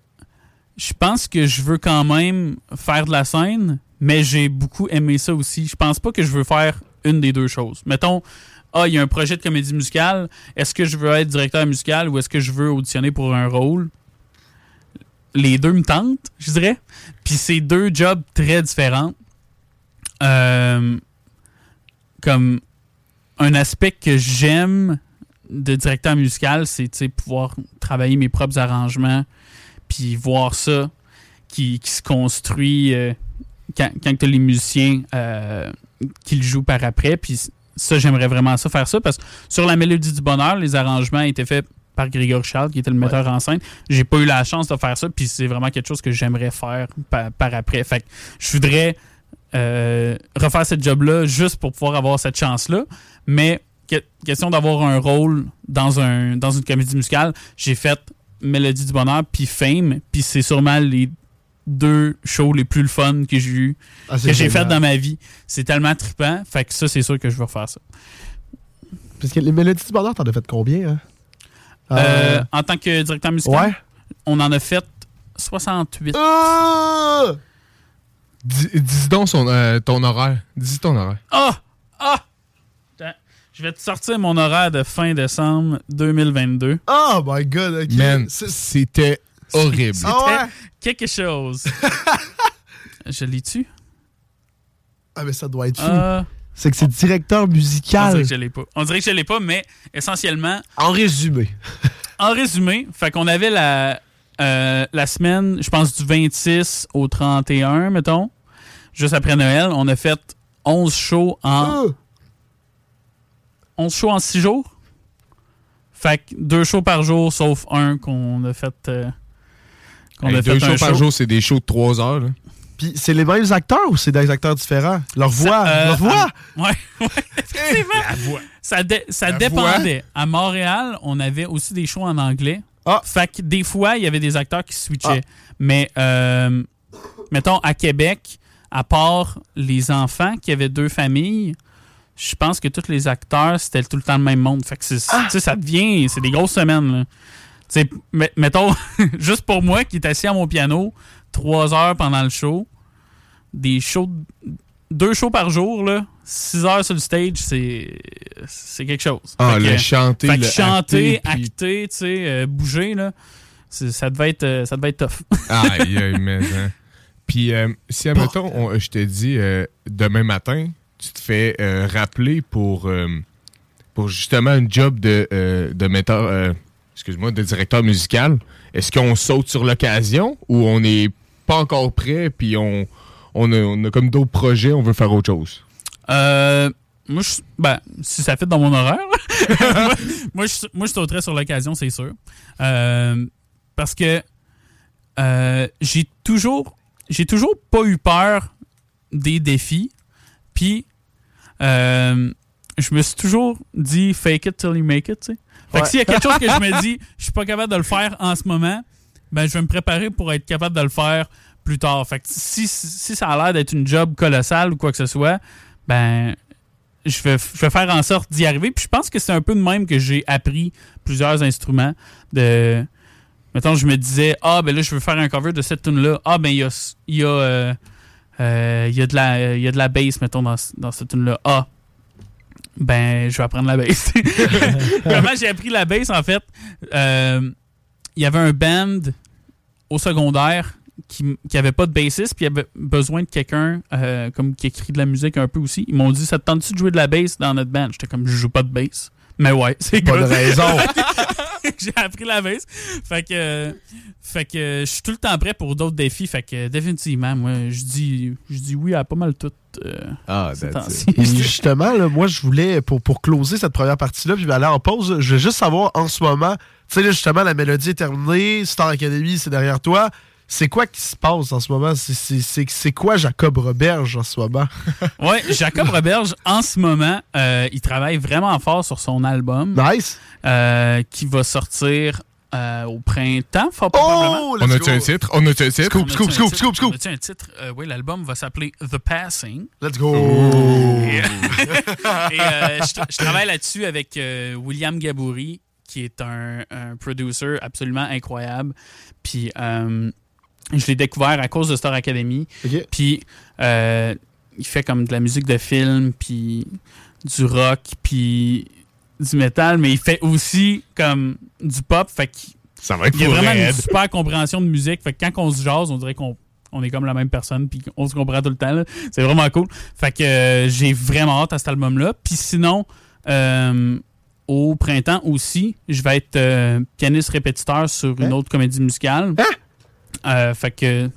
je pense que je veux quand même faire de la scène, mais j'ai beaucoup aimé ça aussi. Je pense pas que je veux faire une des deux choses. Mettons, ah, il y a un projet de comédie musicale. Est-ce que je veux être directeur musical ou est-ce que je veux auditionner pour un rôle? Les deux me tentent, je dirais. Puis c'est deux jobs très différents. Euh, comme un aspect que j'aime de directeur musical, c'est tu sais, pouvoir travailler mes propres arrangements puis voir ça qui, qui se construit euh, quand, quand tu as les musiciens euh, qui le jouent par après. Puis ça, j'aimerais vraiment ça, faire ça parce que sur la Mélodie du Bonheur, les arrangements étaient faits par Grégory Charles, qui était le metteur en scène. J'ai pas eu la chance de faire ça, puis c'est vraiment quelque chose que j'aimerais faire par, par après. Fait que je voudrais euh, refaire ce job-là juste pour pouvoir avoir cette chance-là. Mais que- question d'avoir un rôle dans, un, dans une comédie musicale, j'ai fait Mélodie du Bonheur puis Fame, puis c'est sûrement les deux shows les plus le fun que j'ai eu, Ah, c'est que j'ai génial. fait dans ma vie. C'est tellement trippant, fait que ça, c'est sûr que je vais refaire ça. Parce que les Mélodies du Bonheur, t'en as fait combien, hein? Euh, en tant que directeur musical, ouais. on en a fait soixante-huit. Ah! Dis, dis donc son, euh, ton horaire. Dis ton horaire. Ah! Ah! Attends, je vais te sortir mon horaire de fin décembre deux mille vingt-deux. Oh my God, ok. Man, C'est- c'était horrible. C'était Ah ouais? quelque chose. Je l'ai-tu? Ah, mais ça doit être fou. Ah, C'est que c'est directeur on dirait musical. que je l'ai pas. On dirait que je l'ai pas, mais essentiellement, En résumé. en résumé, fait qu'on avait la, euh, la semaine, je pense, du vingt-six au trente et un, mettons, juste après Noël. On a fait onze shows en... Ah! onze shows en six jours. Fait que deux shows par jour, sauf un qu'on a fait... euh, qu'on Hey, a deux fait shows un par show. jour, c'est des shows de trois heures. Là. Puis c'est les mêmes acteurs ou c'est des acteurs différents? Leur Ça, voix, euh, leur voix! Ouais, ouais, effectivement. La voix. Ça, dé- ça La dépendait. À Montréal, on avait aussi des shows en anglais. Ah. Fait que des fois, il y avait des acteurs qui switchaient. Ah. Mais, euh, mettons, à Québec, à part les enfants qui avaient deux familles, je pense que tous les acteurs, c'était tout le temps le même monde. Fait que c'est- tu sais, ça devient... C'est des grosses semaines, là. Tu sais, met- mettons, juste pour moi qui est assis à mon piano trois heures pendant le show, des shows deux shows par jour, là, six heures sur le stage, c'est, c'est quelque chose. Ah, fait le que, chanter, fait que le chanter, acter, puis- acter, tu sais, euh, bouger, là, c'est, ça, devait être, euh, ça devait être tough. Aïe, aïe, mais... Hein. Puis, euh, si, admettons, on- je te dis, euh, demain matin, tu te fais euh, rappeler pour, euh, pour justement un job de, euh, de metteur, euh, excuse-moi, de directeur musical, est-ce qu'on saute sur l'occasion ou on n'est pas encore prêt puis on, on, a, on a comme d'autres projets, on veut faire autre chose? Euh, moi, je, ben, si ça fit dans mon horaire, moi, moi, je, moi, je sauterais sur l'occasion, c'est sûr. Euh, parce que euh, j'ai toujours, j'ai toujours pas eu peur des défis. Puis, euh, je me suis toujours dit fake it till you make it, tu sais. Fait que Ouais. s'il y a quelque chose que je me dis, je suis pas capable de le faire en ce moment, ben, je vais me préparer pour être capable de le faire plus tard. Fait que si, si ça a l'air d'être une job colossale ou quoi que ce soit, ben, je vais, je vais faire en sorte d'y arriver. Puis je pense que c'est un peu de même que j'ai appris plusieurs instruments. De, mettons, je me disais, ah, ben là, je veux faire un cover de cette tune-là. Ah, ben, il y a, il y a, euh, euh, il y a de la, il y a de la bass, mettons, dans, dans cette tune-là. Ah, ben, je vais apprendre la bass. Comment j'ai appris la bass, en fait? Euh, il y avait un band au secondaire qui qui avait pas de bassiste, puis il avait besoin de quelqu'un euh, comme qui écrit de la musique un peu aussi. Ils m'ont dit, ça te tente-tu de jouer de la bass dans notre band? J'étais comme, je joue pas de bass. Mais ouais, c'est Pas de good. raison. J'ai appris la bass. Fait que, euh, fait que euh, je suis tout le temps prêt pour d'autres défis. Fait que euh, définitivement, moi, je dis, je dis oui à pas mal tout. Euh, Ah, ces that's temps-ci. it. Et justement, là, moi, je voulais, pour, pour closer cette première partie-là, puis aller en pause, je veux juste savoir en ce moment, tu sais, là, justement, la mélodie est terminée, Star Academy, c'est derrière toi. C'est quoi qui se passe en ce moment? C'est, c'est, c'est, c'est quoi Jacob Roberge en ce moment? Ouais, Jacob Roberge, en ce moment, euh, il travaille vraiment fort sur son album Nice! euh, qui va sortir euh, au printemps, fort probablement. Oh! On let's a-tu go. un titre? On a-tu un titre? Scoop, On a-tu scoop, un scoop, titre? scoop, scoop. On a-tu un titre? Euh, oui, l'album va s'appeler The Passing. Let's go! Et, et, euh, je, je travaille là-dessus avec euh, William Gaboury, qui est un, un producer absolument incroyable. Puis euh, je l'ai découvert à cause de Star Academy. Ok. Puis euh, il fait comme de la musique de film, puis du rock, puis du métal, mais il fait aussi comme du pop. Fait qu'il Ça va être il y a fou vraiment une raide. super compréhension de musique. Fait que quand on se jase, on dirait qu'on on est comme la même personne puis on se comprend tout le temps. Là. C'est vraiment cool. Fait que euh, j'ai vraiment hâte à cet album-là. Puis sinon, euh, au printemps aussi, je vais être euh, pianiste répétiteur sur une Hein? autre comédie musicale. Euh, fait que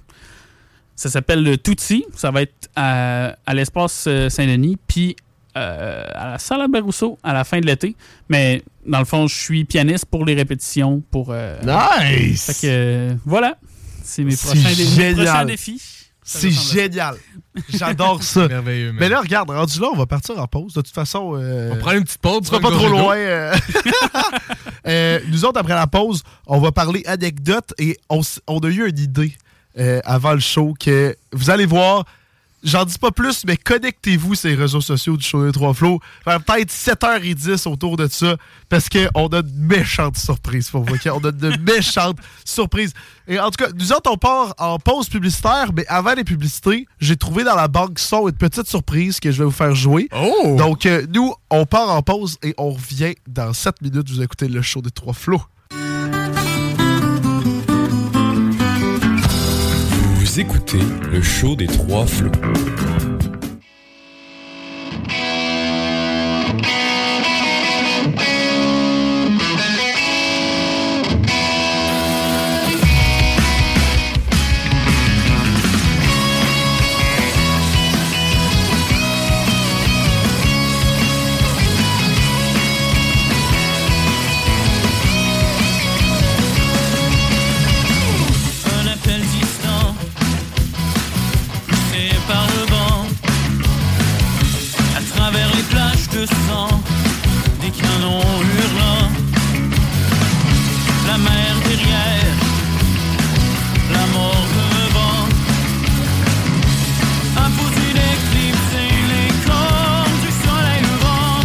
ça s'appelle le Touti. Ça va être à, à l'espace euh, Saint-Denis. Puis euh, à la salle Albert Rousseau à la fin de l'été. Mais dans le fond, je suis pianiste pour les répétitions. Pour, euh, Nice! fait que euh, voilà. C'est mes C'est prochains, dé- mes génial. prochains défis. Ça C'est ressemble à ça. génial! J'adore ça! Merveilleux, man. Mais là, regarde, rendu là, on va partir en pause. De toute façon, euh, on prend une petite pause. on sera prend pas une trop gorgée d'eau. loin. euh. Euh, nous autres, après la pause, on va parler anecdotes et on, s- on a eu une idée euh, avant le show que vous allez voir. J'en dis pas plus, mais connectez-vous sur les réseaux sociaux du show des Trois Flots. Vers peut-être sept heures dix autour de ça, parce qu'on a de méchantes surprises pour vous. OK? On a de méchantes surprises. Et en tout cas, nous autres, on part en pause publicitaire, mais avant les publicités, j'ai trouvé dans la banque son une petite surprise que je vais vous faire jouer. Oh! Donc, euh, nous, on part en pause et on revient dans sept minutes. Vous écoutez le show des Trois Flots. Vous écoutez le show des Trois Flots. Un appel distant, poussé par le vent, à travers les plages de sang, des canons hurlants, la mer derrière, la mort devant, imposé d'éclipser les corps du soleil levant.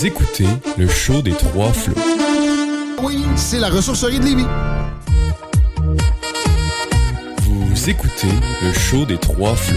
écoutez le show des Trois Flots. Oui, c'est la ressourcerie de Lévis. Vous écoutez le show des Trois Flots.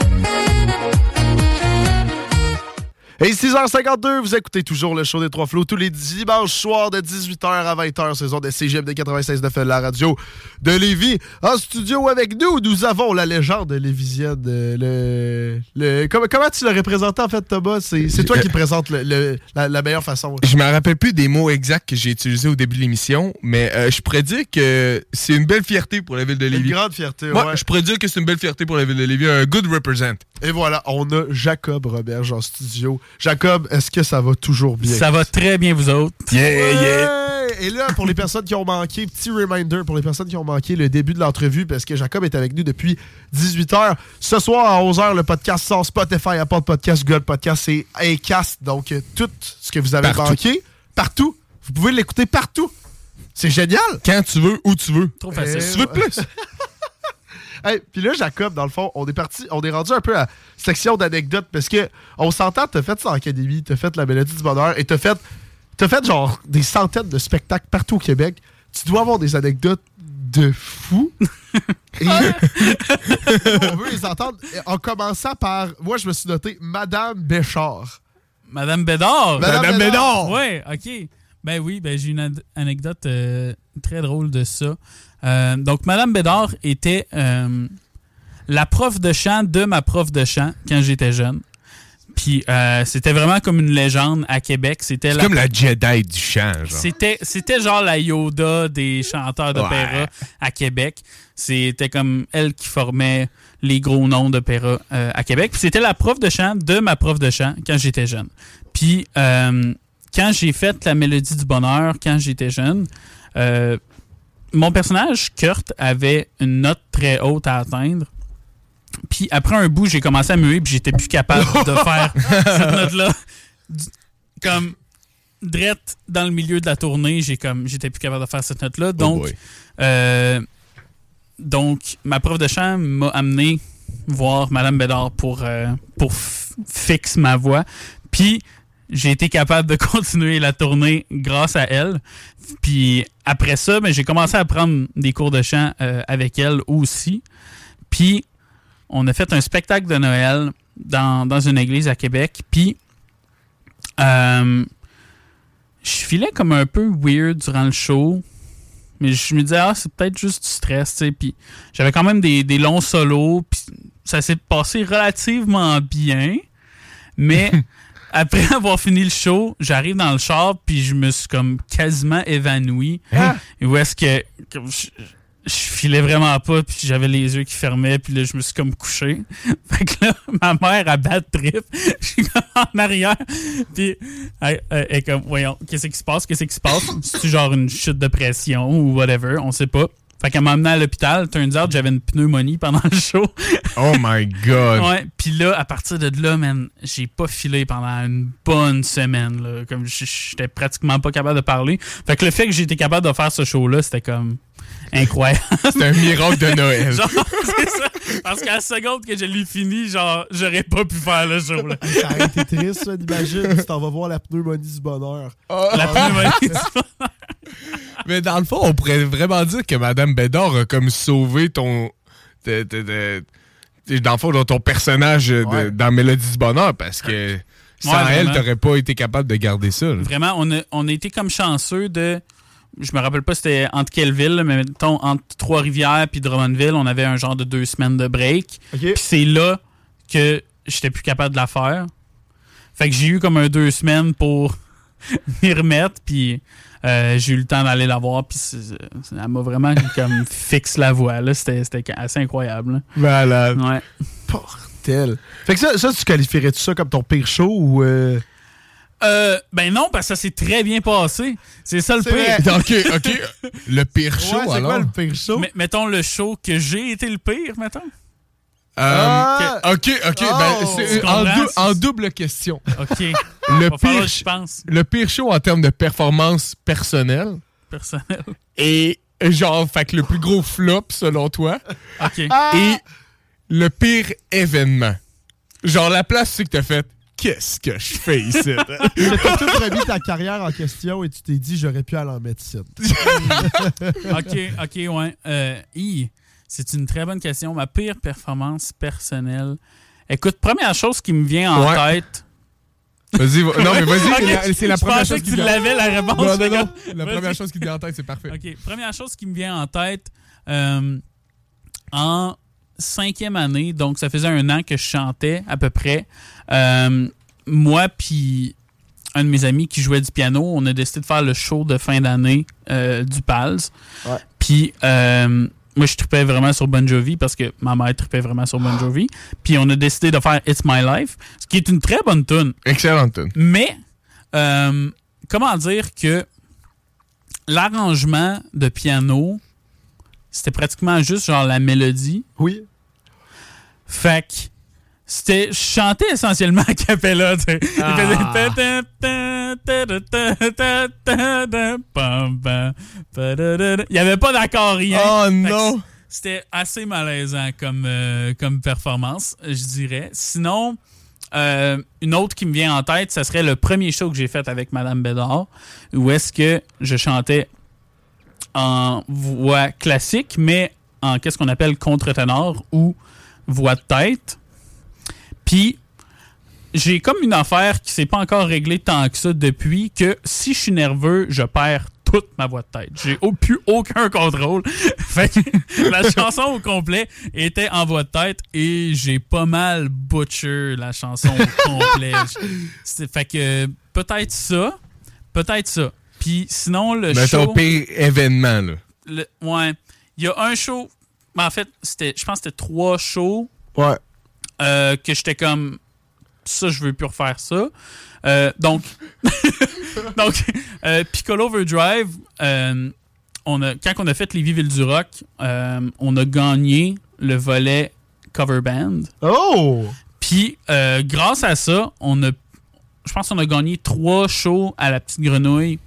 Et six heures cinquante-deux, vous écoutez toujours le show des Trois Flots tous les dimanches soirs de dix-huit heures à vingt heures, saison de C G M de quatre-vingt-seize neuf, la radio de Lévis. En studio avec nous, nous avons la légende lévisienne. Le, le, comment, comment tu l'as représenté en fait, Thomas? C'est, c'est toi qui le présentes le, le, la, la meilleure façon. Je me rappelle plus des mots exacts que j'ai utilisés au début de l'émission, mais euh, je pourrais dire que c'est une belle fierté pour la ville de Lévis. Une grande fierté, ouais. ouais. Je pourrais dire que c'est une belle fierté pour la ville de Lévis, un good represent. Et voilà, on a Jacob Roberge en studio. Jacob, est-ce que ça va toujours bien? Ça va très bien, vous autres. Yeah, yeah! Et là, pour les personnes qui ont manqué, petit reminder pour les personnes qui ont manqué le début de l'entrevue, parce que Jacob est avec nous depuis dix-huit heures. Ce soir, à onze heures, le podcast sort Spotify, Apple Podcast, Google Podcast et Acast. Donc, tout ce que vous avez partout. manqué, partout. Vous pouvez l'écouter partout. C'est génial! Quand tu veux, où tu veux. Trop facile. Si tu veux plus. Hey, puis là, Jacob, dans le fond, on est parti, on est rendu un peu à section d'anecdotes parce que on s'entend, t'as fait ça en académie, t'as fait la Mélodie du Bonheur et t'as fait, t'as fait genre des centaines de spectacles partout au Québec. Tu dois avoir des anecdotes de fou. Et on veut les entendre en commençant par, moi, je me suis noté Madame Béchard. Madame Bédard. Madame, Madame Bédard. Oui, OK. Ben oui, ben j'ai une ad- anecdote euh, très drôle de ça. Euh, donc, Madame Bédard était euh, la prof de chant de ma prof de chant quand j'étais jeune. Puis, euh, c'était vraiment comme une légende à Québec. C'était C'est la... comme la Jedi du chant, genre. C'était, c'était genre la Yoda des chanteurs d'opéra Ouais. à Québec. C'était comme elle qui formait les gros noms d'opéra euh, à Québec. Puis c'était la prof de chant de ma prof de chant quand j'étais jeune. Puis euh, quand j'ai fait la Mélodie du Bonheur quand j'étais jeune, euh, mon personnage, Kurt, avait une note très haute à atteindre. Puis après un bout, j'ai commencé à muer puis j'étais plus capable de faire cette note-là. Comme drette dans le milieu de la tournée, j'ai comme j'étais plus capable de faire cette note-là. Donc, Oh euh, donc ma prof de chant m'a amené voir Madame Bédard pour, euh, pour f- fixer ma voix. Puis j'ai été capable de continuer la tournée grâce à elle. Puis après ça, ben, j'ai commencé à prendre des cours de chant euh, avec elle aussi. Puis on a fait un spectacle de Noël dans, dans une église à Québec. Puis euh, je filais comme un peu weird durant le show. Mais je me disais, ah, c'est peut-être juste du stress, tu sais. Puis j'avais quand même des, des longs solos. Puis ça s'est passé relativement bien. Mais après avoir fini le show, j'arrive dans le char. Puis je me suis comme quasiment évanoui. Hein? Et où est-ce que. Comme je, je filais vraiment pas, puis j'avais les yeux qui fermaient, puis là, je me suis comme couché. Fait que là, ma mère a bad trip. Je suis comme en arrière, puis elle, elle est comme, voyons, qu'est-ce qui se passe, qu'est-ce qui se passe? C'est-tu genre une chute de pression ou whatever, on sait pas. Fait qu'elle m'a emmené à l'hôpital. Turns out, j'avais une pneumonie pendant le show. Oh my God! Ouais, puis là, à partir de là, man, j'ai pas filé pendant une bonne semaine, là. Comme j'étais pratiquement pas capable de parler. Fait que le fait que j'étais capable de faire ce show-là, c'était comme incroyable. C'est un miracle de Noël. Genre, c'est ça. Parce qu'à la seconde que je l'ai fini, genre, j'aurais pas pu faire le show, là. Ça aurait été triste, ça, d'imagine. Tu t'en vas voir la pneumonie du bonheur. Oh. La pneumonie du bonheur. Mais dans le fond, on pourrait vraiment dire que Madame Bédard a comme sauvé ton... De, de, de, de, dans le fond, ton personnage de, Ouais. dans Mélodie du Bonheur, parce que sans Ouais, elle, vraiment. t'aurais pas été capable de garder ça. Là. Vraiment, on a, on a été comme chanceux de... Je me rappelle pas c'était entre quelle ville, mais mettons entre Trois-Rivières puis Drummondville, on avait un genre de deux semaines de break. Okay. Puis c'est là que j'étais plus capable de la faire. Fait que j'ai eu comme un deux semaines pour m'y remettre, puis euh, j'ai eu le temps d'aller la voir, puis c'est- c'est- elle m'a vraiment comme fixe la voix. Là. C'était, c'était assez incroyable. Là. Malade. Ouais. Portel. Fait que ça, ça tu qualifierais-tu ça comme ton pire show ou... Euh... Euh, ben non, parce que ça s'est très bien passé. C'est ça le C'est pire. vrai. OK, OK. Le pire show, Ouais, c'est alors? quoi le pire show? Mais- mettons le show que j'ai été le pire, mettons. Euh, Ah! OK, OK. Oh! Ben, c'est Tu en, comprends? dou- en double question. OK. Le Va falloir pire, que je pense. le pire show en termes de performance personnelle Personnel. et genre, fait que le plus gros flop, selon toi, OK. Ah! et le pire événement. Genre, la place, c'est que t'as fait qu'est-ce que je fais ici? Tu as tout remis ta carrière en question et tu t'es dit, j'aurais pu aller en médecine. OK, OK, ouais. Euh, hi, c'est une très bonne question. Ma pire performance personnelle. Écoute, première chose qui me vient en Ouais. tête. Vas-y, va- non, mais vas-y, Ok, c'est la, c'est la je première pensais chose que qui tu me vient- l'avais, la réponse. Non, non, fait non. que- La Vas-y. première chose qui te vient en tête, c'est parfait. OK, première chose qui me vient en tête. Euh, en cinquième année, donc ça faisait un an que je chantais à peu près. Euh, moi puis un de mes amis qui jouait du piano, on a décidé de faire le show de fin d'année euh, du P A L S. Ouais. Puis euh, moi, je tripais vraiment sur Bon Jovi parce que ma mère tripait vraiment sur Bon Jovi. Puis on a décidé de faire It's My Life, ce qui est une très bonne tune. Excellente tune. Mais, euh, comment dire que l'arrangement de piano, c'était pratiquement juste genre la mélodie. Oui. Fait que c'était, je chantais essentiellement a cappella, tu sais. Il Ah. faisait ta- ta- ta- ta- ta- ta- ta- ta- pam, pam, pa- da- da- da. Il y avait pas d'accord, rien. Oh Fait que non! C'était assez malaisant comme, euh, comme performance, je dirais. Sinon, euh, une autre qui me vient en tête, ça serait le premier show que j'ai fait avec Madame Bédard, où est-ce que je chantais en voix classique, mais en qu'est-ce qu'on appelle contre-ténor ou voix de tête. Puis, j'ai comme une affaire qui s'est pas encore réglée tant que ça depuis que si je suis nerveux, je perds toute ma voix de tête. J'ai au- plus aucun contrôle. Fait que la chanson au complet était en voix de tête et j'ai pas mal butcher la chanson au complet. C'est- Fait que peut-être ça. Peut-être ça. Puis sinon, le Mais show... ton pire événement, là. le- ouais. Il y a un show... ben, en fait, c'était, je pense que c'était trois shows Ouais. euh, que j'étais comme... Ça, je veux plus refaire ça. Euh, donc, donc euh, Piccolo Overdrive, euh, on a, quand on a fait Lévis-Ville-du-Roc, euh, on a gagné le volet cover band. Oh! Puis, euh, grâce à ça, on a, je pense qu'on a gagné trois shows à la Petite Grenouille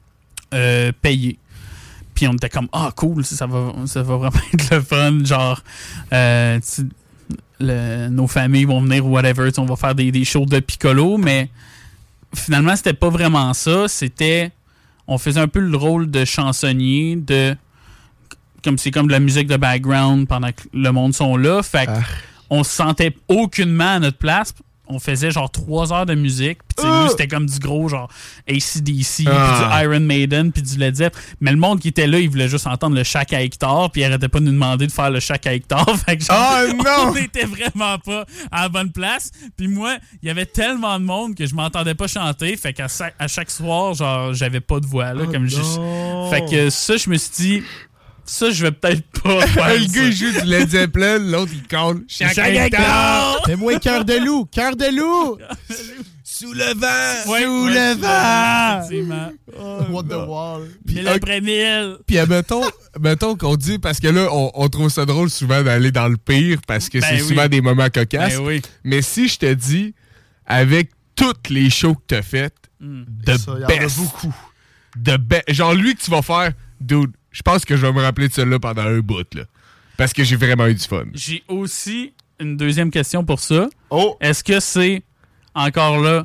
euh, payés. Puis on était comme, ah, cool, ça va, ça va vraiment être le fun. Genre, euh, tu- le- nos familles vont venir ou whatever, tu sais, on va faire des, des shows de Piccolo, mais finalement, c'était pas vraiment ça. C'était, on faisait un peu le rôle de chansonnier, de, comme c'est comme de la musique de background pendant que le monde sont là. Fait que, Ah. on se sentait aucunement à notre place. On faisait genre trois heures de musique. Puis tu sais, Ah! nous, c'était comme du gros genre A C D C, Ah! puis du Iron Maiden, puis du Led Zeppelin. Mais le monde qui était là, il voulait juste entendre le Chak à Hector, puis il arrêtait pas de nous demander de faire le Chak à Hector. Fait que genre, Ah, non! on était vraiment pas à la bonne place. Puis moi, il y avait tellement de monde que je m'entendais pas chanter. Fait qu'à sa- à chaque soir, genre, j'avais pas de voix. Là, Oh comme je... non! Fait que ça, je me suis dit, ça, je vais peut-être pas faire Le ça. gars, il joue du Led Zeppelin, l'autre, il colle. Chak Chacun à Hector! Fais-moi cœur de loup! Cœur de loup! Sous le vent! Ouais, Sous ouais, le vent! effectivement. What the wall? Mille après mille. Puis, admettons, mettons qu'on dit, parce que là, on, on trouve ça drôle souvent d'aller dans le pire parce que Ben c'est oui. souvent des moments cocasses. Ben oui. Mais si je te dis, avec toutes les shows que t'as faites, Mm. de Ça, y en a best. beaucoup. De be- genre, lui que tu vas faire, dude, je pense que je vais me rappeler de celle-là pendant un bout, là. Parce que j'ai vraiment eu du fun. J'ai aussi une deuxième question pour ça. Oh! Est-ce que c'est encore là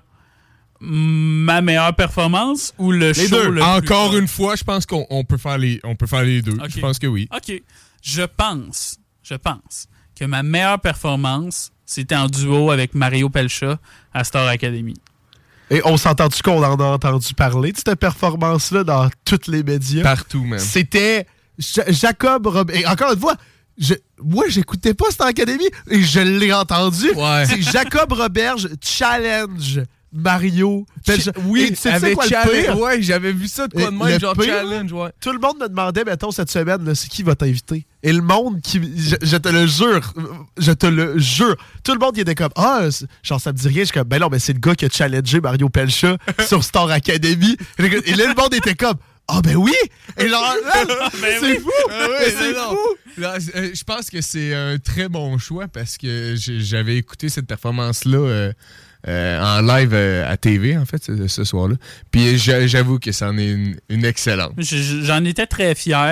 ma meilleure performance ou le Les show deux. le Encore plus une fois, je pense qu'on on peut faire les, on peut faire les deux. Ok. Je pense que oui. OK. Je pense, je pense que ma meilleure performance, c'était en duo avec Mario Pelcha à Star Academy. Et on s'entend-tu qu'on en a entendu parler de cette performance-là dans tous les médias? Partout, même. C'était Ja- Jacob Rob... Et encore une fois, je, moi, j'écoutais pas cette académie et je l'ai entendu. Ouais. C'est Jacob Roberge challenge Mario. Pelcha. Oui, Et tu sais avec quoi le challenge. pire? Ouais, j'avais vu ça de quoi de Et même, le genre pire, challenge, ouais. Tout le monde me demandait, mettons, cette semaine, là, c'est qui va t'inviter? Et le monde qui. Je, je te le jure, je te le jure. Tout le monde il était comme, ah, c'est- genre, ça me dit rien. Je suis comme, ben non, mais c'est le gars qui a challengé Mario Pelcha sur Star Academy. Et là, le monde était comme, ah, ben oui! Et genre, là, Ben c'est oui. fou! Ah ouais, Mais c'est non, non. fou! Non, c'est- euh, je pense que c'est un très bon choix parce que j'ai- j'avais écouté cette performance-là euh, euh, en live euh, à T V, en fait, ce, ce soir-là. Puis j'a- j'avoue que c'en est une, une excellente. Je- je- J'en étais très fier.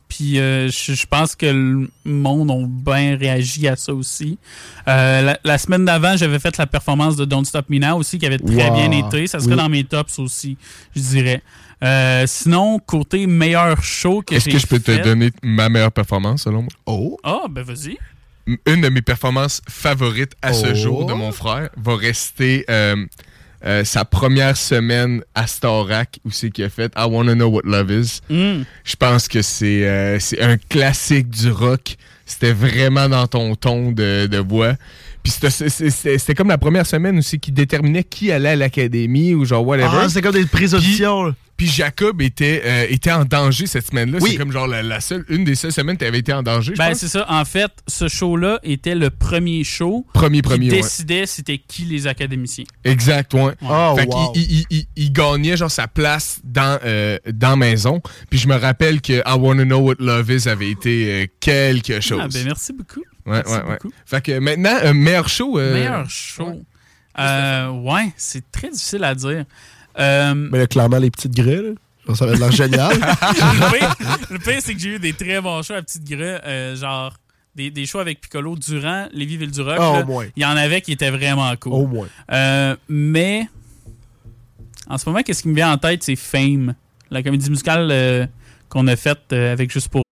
Puis euh, je, je pense que le monde a bien réagi à ça aussi. Euh, la, la semaine d'avant, j'avais fait la performance de Don't Stop Me Now aussi, qui avait très wow. bien été. Ça serait oui. dans mes tops aussi, je dirais. Euh, sinon, côté meilleur show que Est-ce j'ai que je peux fait... te donner ma meilleure performance, selon moi? Oh! Ah, ben vas-y. Une de mes performances favorites à ce oh. jour de mon frère va rester euh, euh, sa première semaine à Starac, où c'est qu'il a fait I Wanna Know What Love Is. Mm. Je pense que c'est, euh, c'est un classique du rock. C'était vraiment dans ton ton de, de voix. Puis c'était, c'était, c'était comme la première semaine aussi qui déterminait qui allait à l'académie ou genre whatever. Ah, c'est comme des prises d'audition. Puis Jacob était, euh, était en danger cette semaine-là. Oui. C'est comme genre la, la seule, une des seules semaines où tu avais été en danger, je Ben, pense. c'est ça. En fait, ce show-là était le premier show Premier, qui premier, décidait ouais. c'était qui les académiciens. Exact, ouais. Oh, fait wow. qu'il il, il, il gagnait genre sa place dans, euh, dans maison. Puis je me rappelle que I Wanna Know What Love Is avait été euh, quelque chose. Ah, ben merci beaucoup. Ouais, merci ouais, beaucoup. ouais. Fait que maintenant, euh, meilleur show. Euh... Meilleur show. Ouais, euh, ouais c'est très difficile à dire. Euh... Mais là, clairement, les petites grilles, ça va être l'air génial. le pire, le pire c'est que j'ai eu des très bons shows à Petite Grue, euh, genre des, des shows avec Piccolo durant Lévis-Ville-du-Roc. Oh, au moins. Il y en avait qui étaient vraiment cool. Au moins. Euh, mais en ce moment, qu'est-ce qui me vient en tête, c'est Fame, la comédie musicale euh, qu'on a faite euh, avec Juste pour.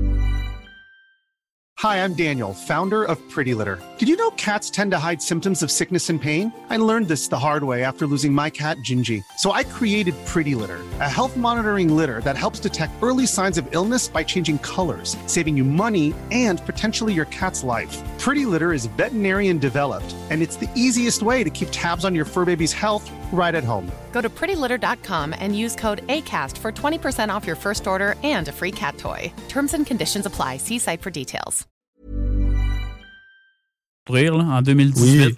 Hi, I'm Daniel, founder of Pretty Litter. Did you know cats tend to hide symptoms of sickness and pain? I learned this the hard way after losing my cat, Gingy. So I created Pretty Litter, a health monitoring litter that helps detect early signs of illness by changing colors, saving you money and potentially your cat's life. Pretty Litter is veterinarian developed, and it's the easiest way to keep tabs on your fur baby's health right at home. Go to pretty litter dot com and use code ACAST for twenty percent off your first order and a free cat toy. Terms and conditions apply. See site for details. Là, en deux mille dix-huit.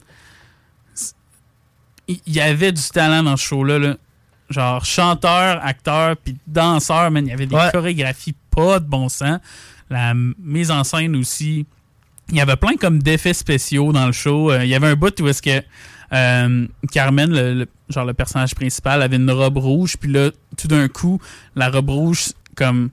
Il oui. y avait du talent dans ce show-là. Là. Genre chanteur, acteur, puis danseur, man. Il y avait des ouais. chorégraphies pas de bon sens. La mise en scène aussi. Il y avait plein comme d'effets spéciaux dans le show. Il y avait un bout où est-ce que euh, Carmen, le, le, genre le personnage principal, avait une robe rouge, puis là, tout d'un coup, la robe rouge, comme,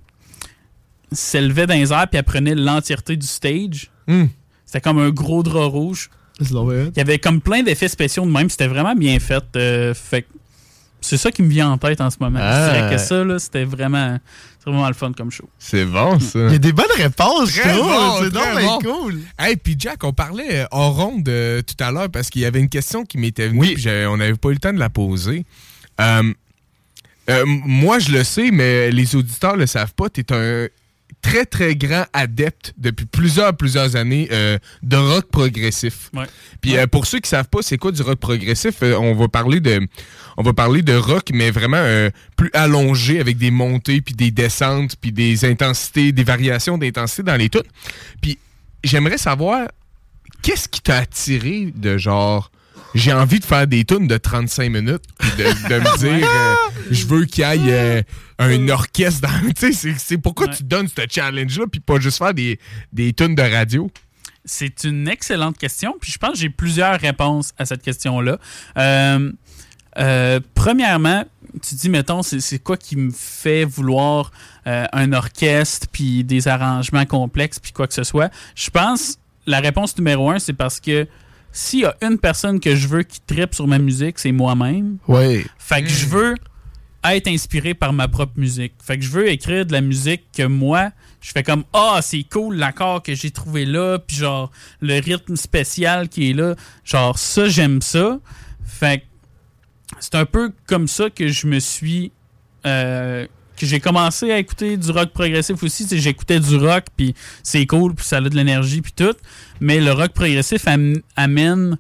s'élevait dans les airs, puis elle prenait l'entièreté du stage. Mm. C'était comme un gros drap rouge. Il y avait comme plein d'effets spéciaux de même. C'était vraiment bien fait. Euh, fait c'est ça qui me vient en tête en ce moment. Ah. Je dirais que ça, là, c'était vraiment, c'était vraiment le fun comme show. C'est bon, ça. Il y a des bonnes réponses, très je trouve. Bon, c'est donc bon. cool. Hey, puis Jack, on parlait en ronde euh, tout à l'heure parce qu'il y avait une question qui m'était venue. Oui. Puis on n'avait pas eu le temps de la poser. Euh, euh, moi, je le sais, mais les auditeurs le savent pas. T'es un très, très grand adepte depuis plusieurs, plusieurs années euh, de rock progressif. Ouais. Puis ouais. euh, pour ceux qui savent pas c'est quoi du rock progressif, euh, on va parler de on va parler de rock, mais vraiment euh, plus allongé, avec des montées, puis des descentes, puis des intensités, des variations d'intensité dans les tunes. Puis j'aimerais savoir, qu'est-ce qui t'a attiré de genre... J'ai envie de faire des tunes de trente-cinq minutes, puis de, de me dire, euh, je veux qu'il y ait euh, un orchestre dans... Tu sais, c'est, c'est pourquoi ouais. tu te donnes ce challenge-là, puis pas juste faire des, des tunes de radio? C'est une excellente question, puis je pense que j'ai plusieurs réponses à cette question-là. Euh, euh, premièrement, tu dis, mettons, c'est, c'est quoi qui me fait vouloir euh, un orchestre, puis des arrangements complexes, puis quoi que ce soit? Je pense, la réponse numéro un, c'est parce que s'il y a une personne que je veux qui trippe sur ma musique, c'est moi-même. Oui. Fait que je veux être inspiré par ma propre musique. Fait que je veux écrire de la musique que moi, je fais comme « Ah, oh, c'est cool l'accord que j'ai trouvé là, puis genre le rythme spécial qui est là. Genre ça, j'aime ça. » Fait que c'est un peu comme ça que je me suis... Euh, que j'ai commencé à écouter du rock progressif aussi. T'sais, j'écoutais du rock, puis c'est cool, puis ça a de l'énergie, puis tout. Mais le rock progressif am- amène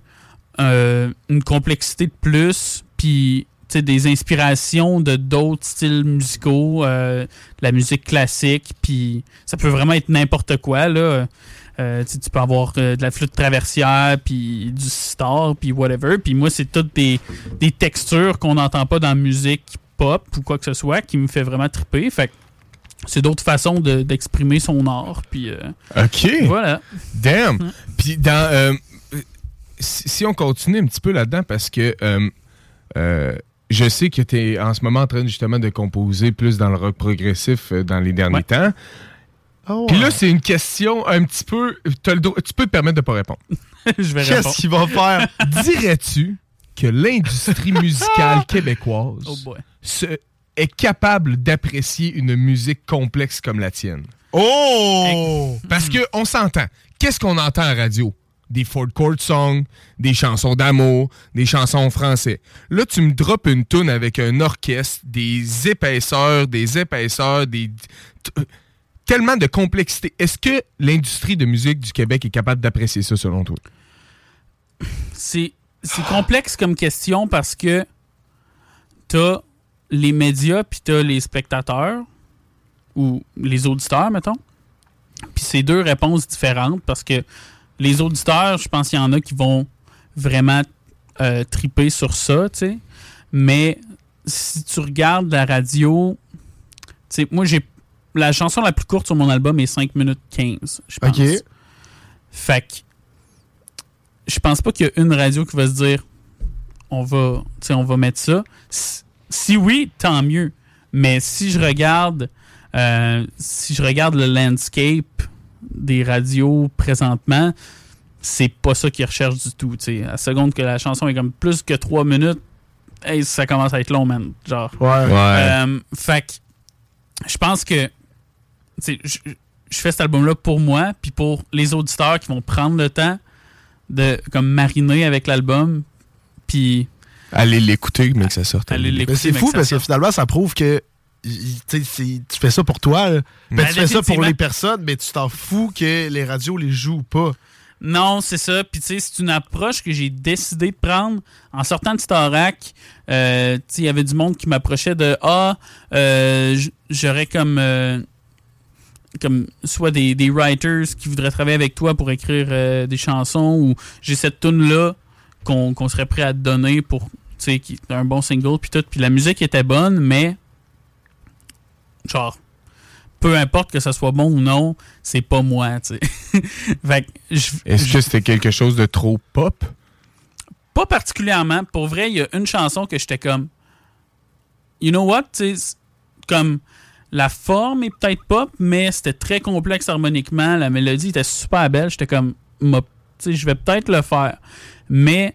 euh, une complexité de plus, puis des inspirations de d'autres styles musicaux, euh, de la musique classique, puis ça peut vraiment être n'importe quoi, là. Euh, tu peux avoir euh, de la flûte traversière, puis du sitar, puis whatever. Puis moi, c'est toutes des, des textures qu'on n'entend pas dans la musique pop ou quoi que ce soit qui me fait vraiment triper. Fait que c'est d'autres façons de, d'exprimer son art. Puis, euh, OK. Voilà. Damn. Hum. Puis dans... Euh, si, si on continue un petit peu là-dedans, parce que euh, euh, je sais que tu es en ce moment en train justement de composer plus dans le rock progressif euh, dans les derniers ouais. temps. Oh, Puis ouais. là, c'est une question un petit peu... t'as le droit- tu peux te permettre de pas répondre. Je vais Qu'est-ce répondre. qu'il va faire? Dirais-tu que l'industrie musicale québécoise Oh boy. se- est capable d'apprécier une musique complexe comme la tienne? Oh! Parce que on s'entend. Qu'est-ce qu'on entend à la radio? Des four chord songs, des chansons d'amour, des chansons en français. Là, tu me droppes une toune avec un orchestre, des épaisseurs, des épaisseurs, des... t- tellement de complexité. Est-ce que l'industrie de musique du Québec est capable d'apprécier ça, selon toi? C'est, c'est complexe comme question parce que t'as les médias puis t'as les spectateurs ou les auditeurs, mettons. Puis c'est deux réponses différentes parce que les auditeurs, je pense qu'il y en a qui vont vraiment euh, triper sur ça, tu sais. Mais si tu regardes la radio, tu sais, moi, j'ai la chanson la plus courte sur mon album est cinq minutes quinze, je pense. OK. Fait que je pense pas qu'il y a une radio qui va se dire on va, tu sais, on va mettre ça. Si, si oui, tant mieux. Mais si je regarde euh, si je regarde le landscape des radios présentement, c'est pas ça qu'ils recherchent du tout. T'sais. À la seconde que la chanson est comme plus que trois minutes, hey, ça commence à être long, man. Genre. Ouais. Euh, fait que je pense que je je fais cet album-là pour moi, puis pour les auditeurs qui vont prendre le temps de comme mariner avec l'album, puis Allez l'écouter, mais que ça sorte. Allez l'écouter. Mais c'est mais fou que ça parce que sorte. finalement, ça prouve que il- tu sais, c'est- tu fais ça pour toi. là. Ben, Ben, tu fais ça pour définitivement. les personnes, mais tu t'en fous que les radios les jouent ou pas. Non, c'est ça. Puis, tu sais, c'est une approche que j'ai décidé de prendre en sortant de Starac. Euh, tu sais, il y avait du monde qui m'approchait de Ah, euh, j- j'aurais comme, euh, comme soit des, des writers qui voudraient travailler avec toi pour écrire euh, des chansons ou j'ai cette tune-là qu'on qu'on serait prêt à te donner pour, tu sais, qui est un bon single, puis tout. Puis la musique était bonne, mais genre, peu importe que ça soit bon ou non, c'est pas moi, tu sais. Fait que je- Est-ce je- que c'était quelque chose de trop pop? Pas particulièrement. Pour vrai, il y a une chanson que j'étais comme You know what? Tu sais, comme la forme est peut-être pop, mais c'était très complexe harmoniquement. La mélodie était super belle. J'étais comme m'a- tu sais, je vais peut-être le faire. Mais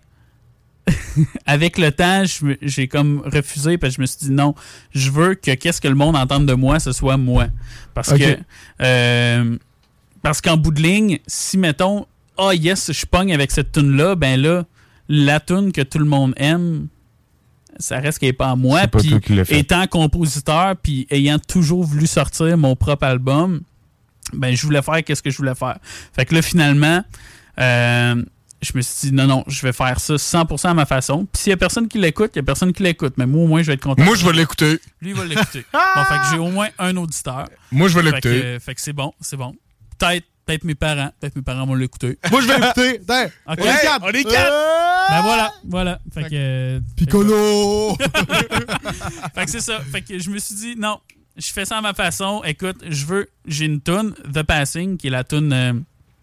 avec le temps, je me- j'ai comme refusé parce que je me suis dit non, je veux que qu'est-ce que le monde entende de moi, ce soit moi. Parce Ok. que euh, parce qu'en bout de ligne, si mettons ah yes, je pogne avec cette tune là, ben là la tune que tout le monde aime, ça reste qu'elle n'est pas à moi. C'est pas Puis toi qui l'as fait. étant compositeur, puis ayant toujours voulu sortir mon propre album, ben je voulais faire qu'est-ce que je voulais faire. Fait que là finalement, euh, je me suis dit non non, je vais faire ça cent pour cent à ma façon. Puis s'il y a personne qui l'écoute, il y a personne qui l'écoute, mais moi au moins je vais être content. Moi, je vais l'écouter. Lui il va l'écouter. Bon, fait que j'ai au moins un auditeur. Moi, je vais Fait l'écouter. que, fait que c'est bon, c'est bon. Peut-être peut-être mes parents, peut-être mes parents vont l'écouter. Moi, je vais écouter. Tiens, Ok. on est quatre. on est quatre. Euh, Ben voilà, voilà. Fait que euh, Piccolo! Fait que c'est ça. Fait que je me suis dit, non, je fais ça à ma façon. Écoute, je veux, j'ai une tune, The Passing, qui est la tune, euh,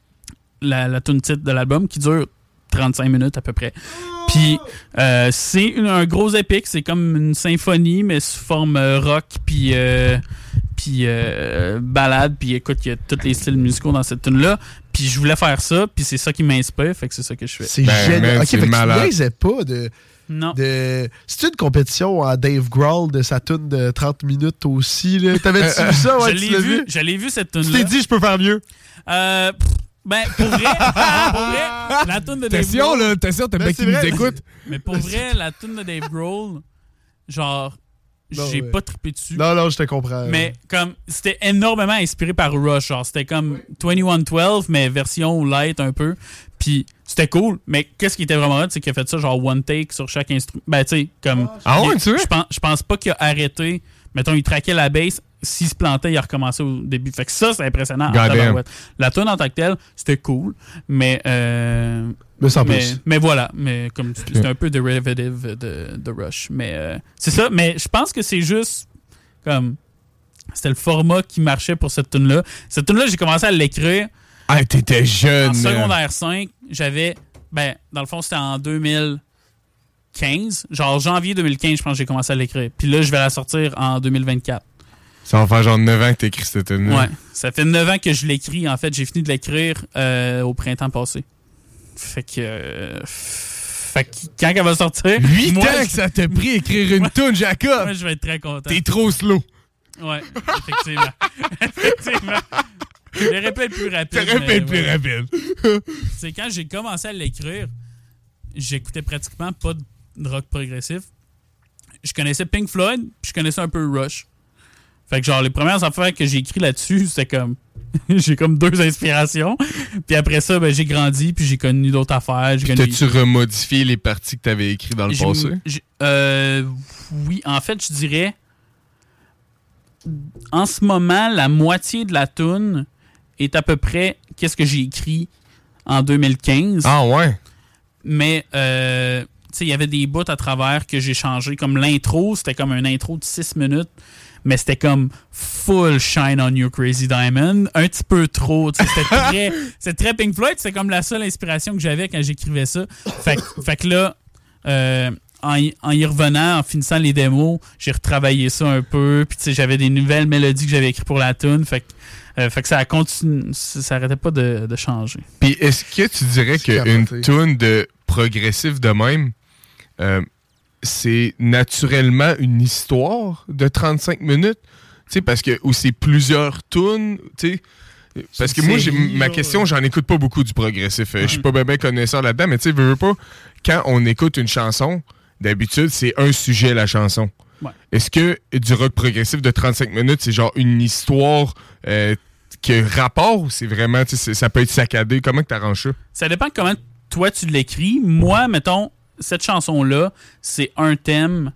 la, la tune titre de l'album, qui dure trente-cinq minutes à peu près. Puis euh, c'est une- un gros épique, c'est comme une symphonie, mais sous forme euh, rock, puis euh, puis euh, balade, puis écoute, il y a tous les styles musicaux dans cette tune-là. Puis je voulais faire ça, puis c'est ça qui m'inspire, fait que c'est ça que je fais. C'est Ben, génial. man, Ok, c'est fait que tu malade. niaisais pas de. Non. de... C'est une compétition à Dave Grohl de sa tune de trente minutes aussi. Là. T'avais-tu vu ça? Ouais, je tu l'ai l'as vu, vu? je l'ai vu cette Tu tune-là. t'es dit, je peux faire mieux. Euh, pff, ben, pour vrai, pour vrai, la tune de Dave Attention, Grohl, là, attention, t'as Ben, bien c'est qui nous vrai. écoute. mais pour vrai, la tune de Dave Grohl, genre, Non, j'ai ouais. pas trippé dessus. Non, non, je te comprends. Mais comme, c'était énormément inspiré par Rush, genre, c'était comme vingt et un douze, mais version light un peu. Puis c'était cool, mais qu'est-ce qui était vraiment hot, c'est qu'il a fait ça genre one take sur chaque instrument. Ben, tu sais, comme. Ah ouais, il- tu veux? Je pense, je pense pas qu'il a arrêté. Mettons, il traquait la bass. S'il se plantait, il a recommencé au début. Fait que ça, c'est impressionnant. en God damn. tabarouette. La tune en tant que telle, c'était cool, mais. Euh, Mais sans mais, plus. mais voilà, mais comme c'est un peu derivative de, de Rush. Mais euh, c'est ça, mais je pense que c'est juste comme. C'était le format qui marchait pour cette tune-là. Cette tune-là, j'ai commencé à l'écrire. Ah, t'étais jeune. En là. secondaire cinq, j'avais. Ben, dans le fond, c'était en deux mille quinze. Genre janvier deux mille quinze, je pense que j'ai commencé à l'écrire. Puis là, je vais la sortir en deux mille vingt-quatre. Ça va faire genre neuf ans que t'écris cette tune. Ouais, ça fait neuf ans que je l'écris. En fait, j'ai fini de l'écrire euh, au printemps passé. Fait que... Euh, fait que quand elle va sortir... huit moi, ans je... que ça t'a pris écrire une tune, Jacob! Moi, je vais être très content. T'es trop slow. Ouais, effectivement. effectivement. J'aurais pu être plus rapide. T'aurais pu être plus ouais. rapide. C'est quand j'ai commencé à l'écrire, j'écoutais pratiquement pas de rock progressif. Je connaissais Pink Floyd, puis je connaissais un peu Rush. Fait que genre, les premières affaires que j'ai écrites là-dessus, c'était comme... j'ai comme deux inspirations. Puis après ça, ben, j'ai grandi, puis j'ai connu d'autres affaires. J'ai puis connu... t'as-tu remodifié les parties que t'avais écrites dans le j'ai, passé? J'ai, euh, oui, en fait, je dirais... En ce moment, la moitié de la toune est à peu près qu'est-ce que j'ai écrit en deux mille quinze. Ah ouais? Mais, euh, tu sais, il y avait des bouts à travers que j'ai changé. Comme l'intro, c'était comme un intro de six minutes. Mais c'était comme full Shine on You Crazy Diamond. Un petit peu trop. C'était très, c'était très Pink Floyd. C'était comme la seule inspiration que j'avais quand j'écrivais ça. Fait, fait que là, euh, en, y, en y revenant, en finissant les démos, j'ai retravaillé ça un peu. Puis tu sais, j'avais des nouvelles mélodies que j'avais écrites pour la tune. Fait que Euh, fait que ça continue, ça arrêtait pas de, de changer. Puis est-ce que tu dirais qu'une tune de progressif de même, euh, c'est naturellement une histoire de trente-cinq minutes? Tu sais, parce que, ou c'est plusieurs tunes, tu sais. Parce que moi, j'ai, ma question, j'en écoute pas beaucoup du progressif. Je suis pas bien ben connaisseur là-dedans, mais tu sais, veux, veux pas, quand on écoute une chanson, d'habitude, c'est un sujet, la chanson. Ouais. Est-ce que du rock progressif de trente-cinq minutes, c'est genre une histoire euh, qui a rapport ou c'est vraiment, tu sais, ça peut être saccadé? Comment que t'arranges ça? Ça dépend de comment toi tu l'écris. Moi, mettons, cette chanson-là, c'est un thème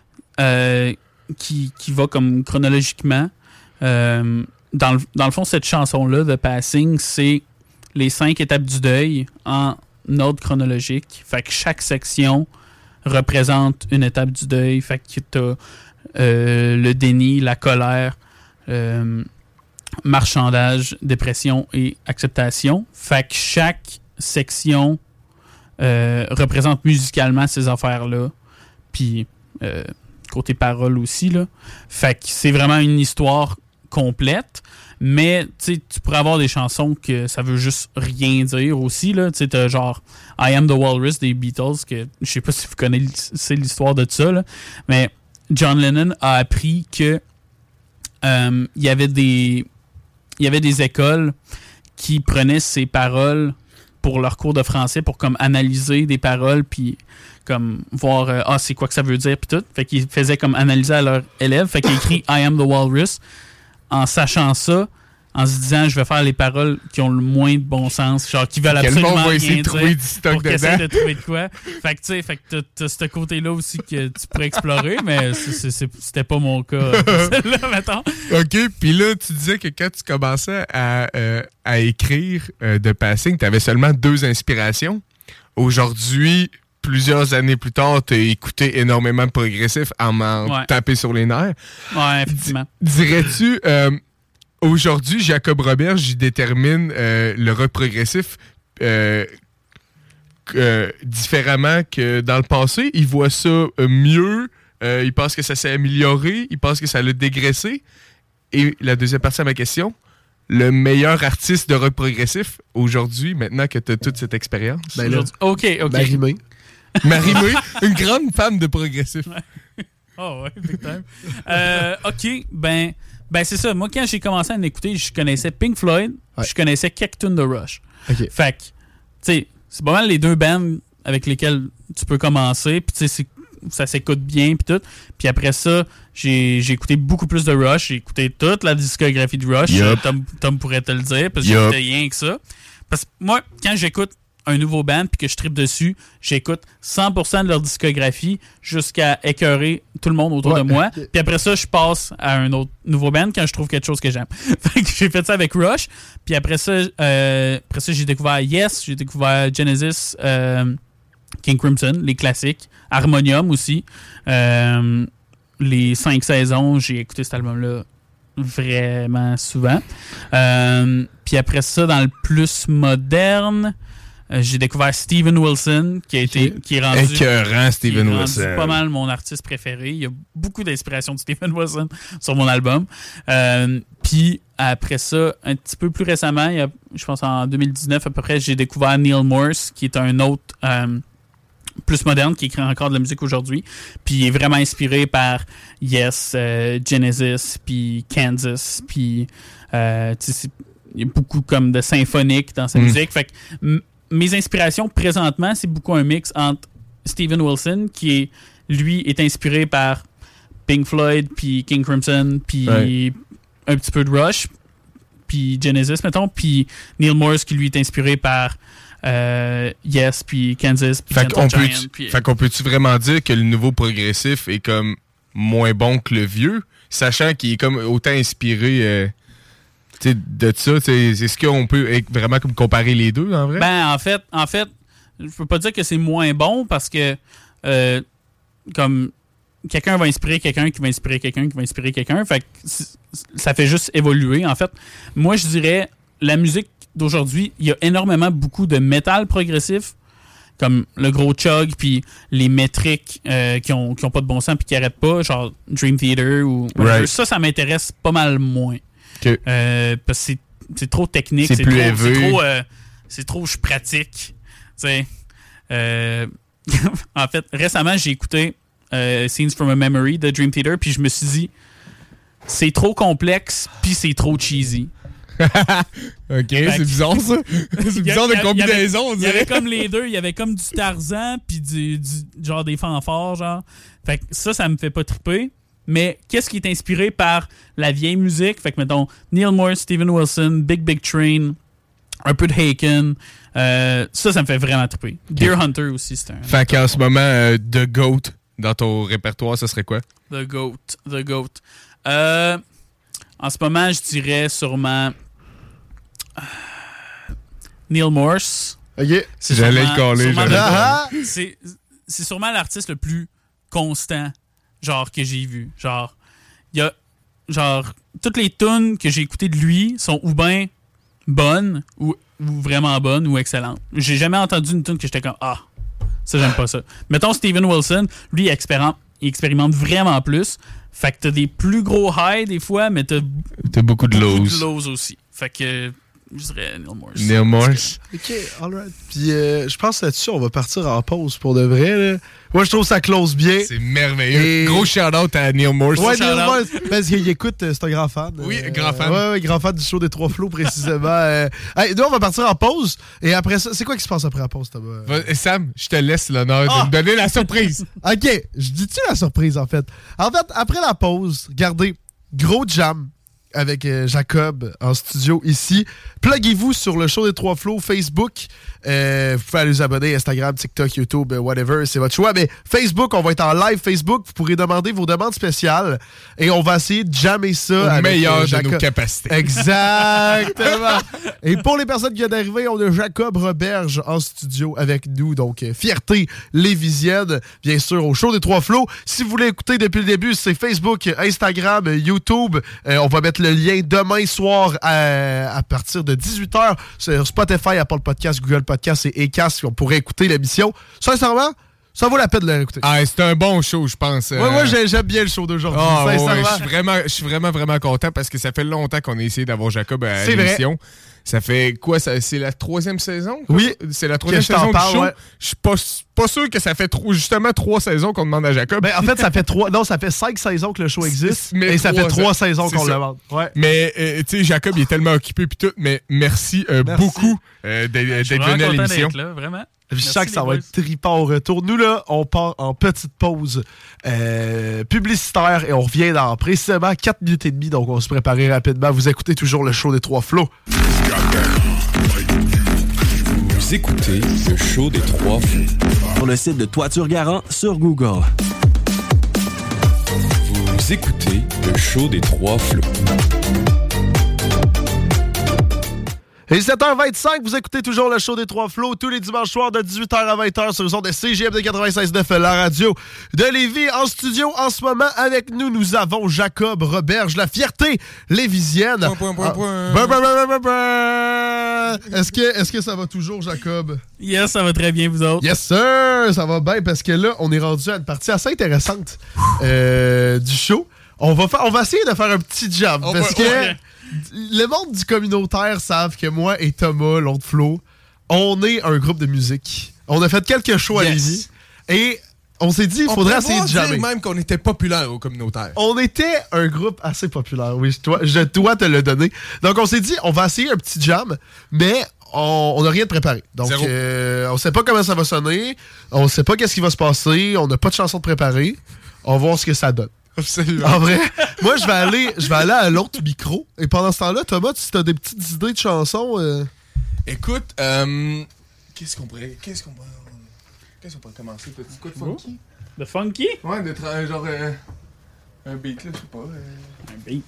euh, qui, qui va comme chronologiquement. Euh, dans, le, dans le fond, cette chanson-là, The Passing, c'est les cinq étapes du deuil en ordre chronologique. Fait que chaque section représente une étape du deuil. Fait que t'as euh, le déni, la colère, euh, marchandage, dépression et acceptation. Fait que chaque section euh, représente musicalement ces affaires-là. Puis euh, côté parole aussi, là. Fait que c'est vraiment une histoire complète. Mais tu pourrais avoir des chansons que ça veut juste rien dire aussi. Tu sais, t'as genre I Am the Walrus des Beatles, que je sais pas si vous connaissez l'histoire de ça, là, mais John Lennon a appris que euh, il y avait des il y avait des écoles qui prenaient ces paroles pour leur cours de français pour comme analyser des paroles puis comme voir euh, ah c'est quoi que ça veut dire puis tout. Fait qu'ils faisaient comme analyser à leurs élèves. Fait qu'ils écrit I Am the Walrus en sachant ça, en se disant je vais faire les paroles qui ont le moins de bon sens, genre qui veulent absolument rien dire de trouver du stock pour qu'ils dedans. essaient de trouver de quoi. Fait que tu sais, fait que t'as, t'as ce côté-là aussi que tu pourrais explorer, mais c'est, c'est, c'est, c'était pas mon cas. Celle-là, mettons. OK, puis là, tu disais que quand tu commençais à, euh, à écrire euh, The Passing, t'avais seulement deux inspirations. Aujourd'hui, plusieurs années plus tard, t'as écouté énormément de progressif en m'en Ouais. tapant sur les nerfs. Ouais, effectivement. D- dirais-tu, euh, aujourd'hui, Jacob Robert, j'y détermine euh, le rock progressif euh, euh, différemment que dans le passé. Il voit ça euh, mieux, euh, il pense que ça s'est amélioré, il pense que ça l'a dégraissé. Et la deuxième partie de ma question, le meilleur artiste de rock progressif aujourd'hui, maintenant que tu as toute cette expérience? Ben là, OK, OK. Marie-Mé. Marie-Mé, une grande femme de progressif. Oh ouais, big time. euh, OK, ben, ben c'est ça. Moi, quand j'ai commencé à l'écouter, je connaissais Pink Floyd, Ouais. je connaissais quelques tunes de Rush. OK. Fait que, tu sais, c'est pas mal les deux bands avec lesquels tu peux commencer, puis tu sais, c'est- ça s'écoute bien, puis tout. Puis après ça, j'ai, j'ai écouté beaucoup plus de Rush. J'ai écouté toute la discographie de Rush. Yup. Tom, Tom pourrait te le dire, parce que Yup. j'écoutais rien que ça. Parce que moi, quand j'écoute un nouveau band puis que je trippe dessus, j'écoute cent pour cent de leur discographie jusqu'à écœurer tout le monde autour Ouais. de moi. Puis après ça, je passe à un autre nouveau band quand je trouve quelque chose que j'aime. Fait que j'ai fait ça avec Rush. Puis après ça, euh, après ça, j'ai découvert Yes, j'ai découvert Genesis, euh, King Crimson, les classiques, Harmonium aussi. Euh, les cinq saisons, j'ai écouté cet album-là vraiment souvent. Euh, puis après ça, dans le plus moderne, Euh, j'ai découvert Steven Wilson, qui a été, qui est rendu, écœurant, Steven qui est Wilson. rendu pas mal mon artiste préféré. Il y a beaucoup d'inspiration de Steven Wilson sur mon album. Euh, Puis après ça, un petit peu plus récemment, il y a, je pense en deux mille dix-neuf à peu près, j'ai découvert Neil Morse, qui est un autre euh, plus moderne, qui écrit encore de la musique aujourd'hui. Puis il est vraiment inspiré par Yes, euh, Genesis, puis Kansas, puis euh, il y a beaucoup comme de symphonique dans sa mm. musique. Fait que m- mes inspirations présentement, c'est beaucoup un mix entre Steven Wilson, qui est, lui, est inspiré par Pink Floyd, puis King Crimson, puis ouais. un petit peu de Rush, puis Genesis, mettons, puis Neil Morse, qui lui est inspiré par euh, Yes, puis Kansas, puis Gentle Giant. Pis... Fait qu'on peut-tu vraiment dire que le nouveau progressif est comme moins bon que le vieux, sachant qu'il est comme autant inspiré... Euh... T'sais, de ça, est-ce qu'on peut vraiment comme comparer les deux, en vrai? Ben, en fait, en fait, je peux pas dire que c'est moins bon parce que, euh, comme, quelqu'un va inspirer quelqu'un qui va inspirer quelqu'un qui va inspirer quelqu'un. Fait que ça fait juste évoluer, en fait. Moi, je dirais, la musique d'aujourd'hui, il y a énormément beaucoup de métal progressif, comme le gros chug, puis les métriques euh, qui ont, qui ont pas de bon sens puis qui arrêtent pas, genre Dream Theater ou... Right. Ça, ça m'intéresse pas mal moins. Okay. Euh, parce que c'est, c'est trop technique, c'est, c'est plus trop, élevé. c'est trop, euh, c'est trop, je pratique. Euh, en fait, récemment, j'ai écouté euh, Scenes from a Memory de Dream Theater, puis je me suis dit, c'est trop complexe, puis c'est trop cheesy. Ok, fait c'est bizarre ça. C'est bizarre de combinaison. Il y, y avait comme les deux, il y avait comme du Tarzan, puis du, du genre des fanfares, genre. Fait que ça, ça me fait pas triper. Mais qu'est-ce qui est inspiré par la vieille musique? Fait que, mettons, Neil Morse, Steven Wilson, Big Big Train, un peu de Haken. Euh, ça, ça me fait vraiment triper. Okay. Deer Hunter aussi, c'est un... Fait qu'en ce moment, euh, The Goat, dans ton répertoire, ça serait quoi? The Goat, The Goat. Euh, en ce moment, je dirais sûrement... Euh, Neil Morse. OK. C'est j'allais le coller. J'allais ah, le... c'est, c'est sûrement l'artiste le plus constant genre que j'ai vu. Genre, il y a genre toutes les tunes que j'ai écoutées de lui sont ou bien bonnes ou, ou vraiment bonnes ou excellentes. J'ai jamais entendu une tune que j'étais comme ah, ça j'aime pas ça. Mettons Steven Wilson, lui il expérimente, il expérimente vraiment plus. Fait que t'as des plus gros highs des fois, mais t'as, t'as beaucoup de lows. Beaucoup de lows aussi. Fait que je dirais Neil Morse. Neil Morse. OK, alright. Puis euh, je pense là-dessus, on va partir en pause pour de vrai. Là. Moi, je trouve que ça close bien. C'est merveilleux. Et... Gros shout-out à Neil Morse. Ouais, Neil Morse, parce qu'il écoute, c'est un grand fan. Oui, euh, grand fan. Ouais, ouais, grand fan du show des Trois Flots, précisément. euh... hey, nous, on va partir en pause. Et après ça, c'est quoi qui se passe après la pause, Thomas? Va, Sam, je te laisse l'honneur ah! de me donner la surprise. OK, je dis-tu la surprise, en fait? En fait, après la pause, regardez, gros jam avec euh, Jacob en studio ici. Pluguez-vous sur le show des Trois Flots Facebook. Euh, vous pouvez aller vous abonner Instagram, TikTok, YouTube, whatever, c'est votre choix. Mais Facebook, on va être en live Facebook. Vous pourrez demander vos demandes spéciales et on va essayer de jammer ça au avec meilleur euh, de nos capacités. Exactement. Et pour les personnes qui viennent d'arriver, on a Jacob Roberge en studio avec nous. Donc, euh, fierté lévisienne, bien sûr, au show des Trois Flots. Si vous voulez écouter depuis le début, c'est Facebook, Instagram, YouTube. Euh, on va mettre le lien demain soir à, à partir de dix-huit heures sur Spotify, Apple Podcast, Google Podcast et Acast. On pourrait écouter l'émission. Sincèrement, ça vaut la peine de l'écouter. Ah, c'est un bon show, je pense. Ouais, moi, euh... j'aime bien le show d'aujourd'hui. Oh, sincèrement. Ouais, je suis vraiment, je suis vraiment, vraiment content parce que ça fait longtemps qu'on a essayé d'avoir Jacob à c'est l'émission. Vrai. Ça fait quoi? Ça, c'est la troisième saison? Quoi? Oui. C'est la troisième saison du parle, show. Ouais. Je suis pas, pas sûr que ça fait trop, justement trois saisons qu'on demande à Jacob. Ben, en fait, ça fait trois. Non, ça fait cinq saisons que le show existe. Mais et ça fait trois saisons qu'on le demande. Ouais. Mais, euh, tu sais, Jacob, il est tellement occupé pis tout. Mais merci, euh, merci. beaucoup euh, d'être, d'être venu à l'émission. D'être là, vraiment. Je sens que ça va être trippant au retour. Nous, là, on part en petite pause euh, publicitaire et on revient dans précisément quatre minutes et demie. Donc, on va se préparer rapidement. Vous écoutez toujours le show des Trois Flots. Vous écoutez le show des Trois Flots. Sur le site de Toiture Garant sur Google. Vous écoutez le show des Trois Flots. Et sept heures vingt-cinq, vous écoutez toujours le show des Trois Flots tous les dimanches soirs de dix-huit heures à vingt heures sur le son de C G M D quatre-vingt-seize neuf, la radio de Lévis. En studio, en ce moment, avec nous, nous avons Jacob Roberge, la fierté lévisienne. Point, point, point, point. Ah. Bah, bah, bah, bah, bah. Est-ce que, est-ce que ça va toujours, Jacob? Yes, ça va très bien, vous autres. Yes, sir! Ça va bien, parce que là, on est rendu à une partie assez intéressante euh, du show. On va, faire, on va essayer de faire un petit jam, on parce va, que... ouais. Le monde du communautaire savent que moi et Thomas, l'autre Flo, on est un groupe de musique. On a fait quelques shows yes. à Lévis. Et on s'est dit, il faudrait essayer de jammer. Même qu'on était populaire au communautaire. On était un groupe assez populaire, oui. Je dois, je dois te le donner. Donc, on s'est dit, on va essayer un petit jam, mais on n'a rien de préparé. Donc, euh, on sait pas comment ça va sonner. On sait pas qu'est-ce qui va se passer. On n'a pas de chanson de préparée. On va voir ce que ça donne. Absolument. En vrai, moi, je vais aller je vais aller à l'autre micro. Et pendant ce temps-là, Thomas, si t'as des petites idées de chansons... Euh... Écoute, euh, qu'est-ce qu'on pourrait... Qu'est-ce qu'on pourrait... Qu'est-ce qu'on pourrait commencer? Petit quoi de funky? De funky? Ouais, de tra- genre... Euh, un beat, là, je sais pas. Euh... Un beat.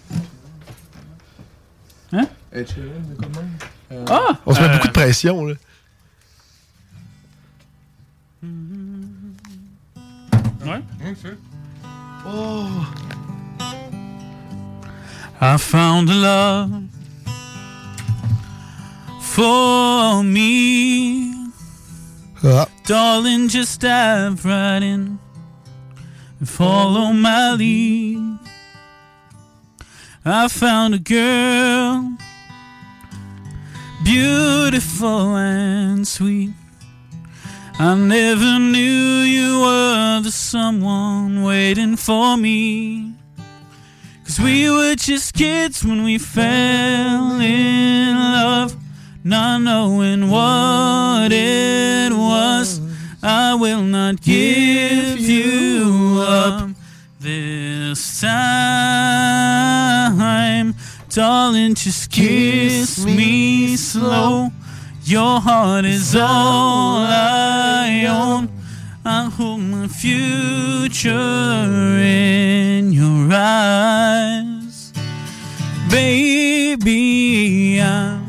Hein? Ed Sheeran, de quoi de même? Euh... Ah! On se met euh... beaucoup de pression, là. Ouais? Mmh, c'est... Oh. I found a love for me. Ah. Darling, just dive right in and follow my lead. I found a girl, beautiful and sweet. I never knew you were the someone waiting for me. Cause we were just kids when we fell in love, not knowing what it was. I will not give you up this time. Darling, just kiss me slow. Your heart is all I own. I hold my future in your eyes. Baby, I'm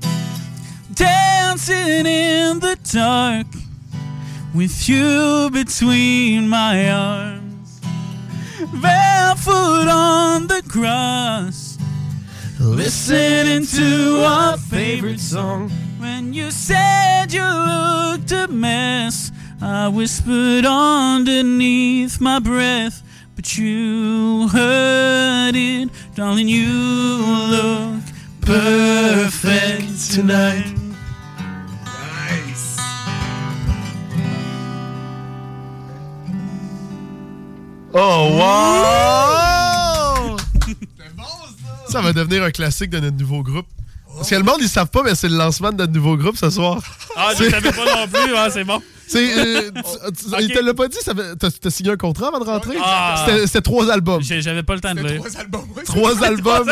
dancing in the dark with you between my arms. Barefoot on the grass, listening to our favorite song. When you said you looked a mess, I whispered underneath my breath, but you heard it. Darling, you look perfect tonight. Nice. Oh, wow! C'est bon, ça! Ça va devenir un classique de notre nouveau groupe. Parce que le monde, ils savent pas, mais c'est le lancement de notre nouveau groupe ce soir. Ah, je savais pas non plus, hein, c'est bon. C'est, euh, tu, tu, okay. Il te l'a pas dit, ça fait, t'as, t'as signé un contrat avant de rentrer? Ah. C'était, c'était trois albums. J'ai, j'avais pas le temps de lire. Trois albums, oui. Trois albums,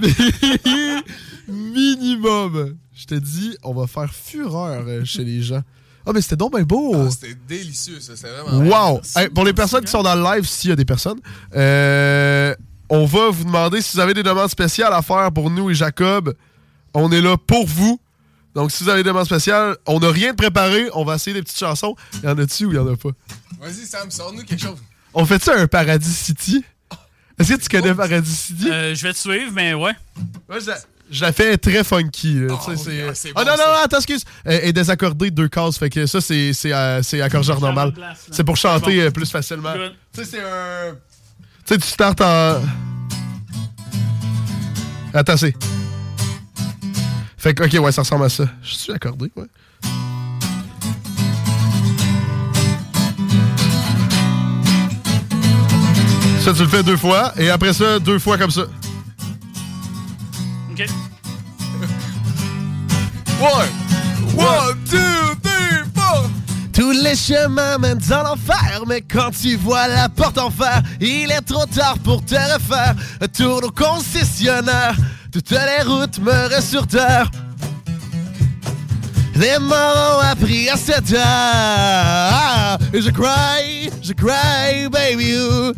minimum. Je te dis, on va faire fureur chez les gens. Ah, mais c'était donc ben beau. Ah, c'était délicieux, ça. C'est vraiment... Wow! Hey, pour les personnes qui sont dans le live, s'il y a des personnes, euh, on va vous demander si vous avez des demandes spéciales à faire pour nous et Jacob. On est là pour vous. Donc, si vous avez des demandes spéciales, on n'a rien de préparé. On va essayer des petites chansons. Il y en a-tu ou il y en a pas? Vas-y, Sam, sors-nous quelque chose. On fait-tu un Paradis City? Est-ce que tu connais Paradis City? Euh, je vais te suivre, mais ouais. Ouais, je, je la fais très funky. Là. Oh, tu sais, c'est... ah, c'est oh, bon, non, non, ça. non, attends, excuse. Elle est désaccordée de deux cases. Fait que ça, c'est, c'est, euh, c'est accordeur normal. Place, c'est pour chanter bon. euh, plus facilement. Good. Tu sais, c'est un... Tu sais, tu startes en... Attends, c'est... Fait que, ok, ouais, ça ressemble à ça. Je suis accordé, ouais. Ça, tu le fais deux fois, et après ça, deux fois comme ça. OK. One, one, two, three, four. Tous les chemins mènent dans l'enfer, mais quand tu vois la porte en fer, il est trop tard pour te refaire. Tourne au concessionnaire, toutes les routes meurent sur terre. Les morts ont appris à cette heure. Et je cry, je cry, baby you.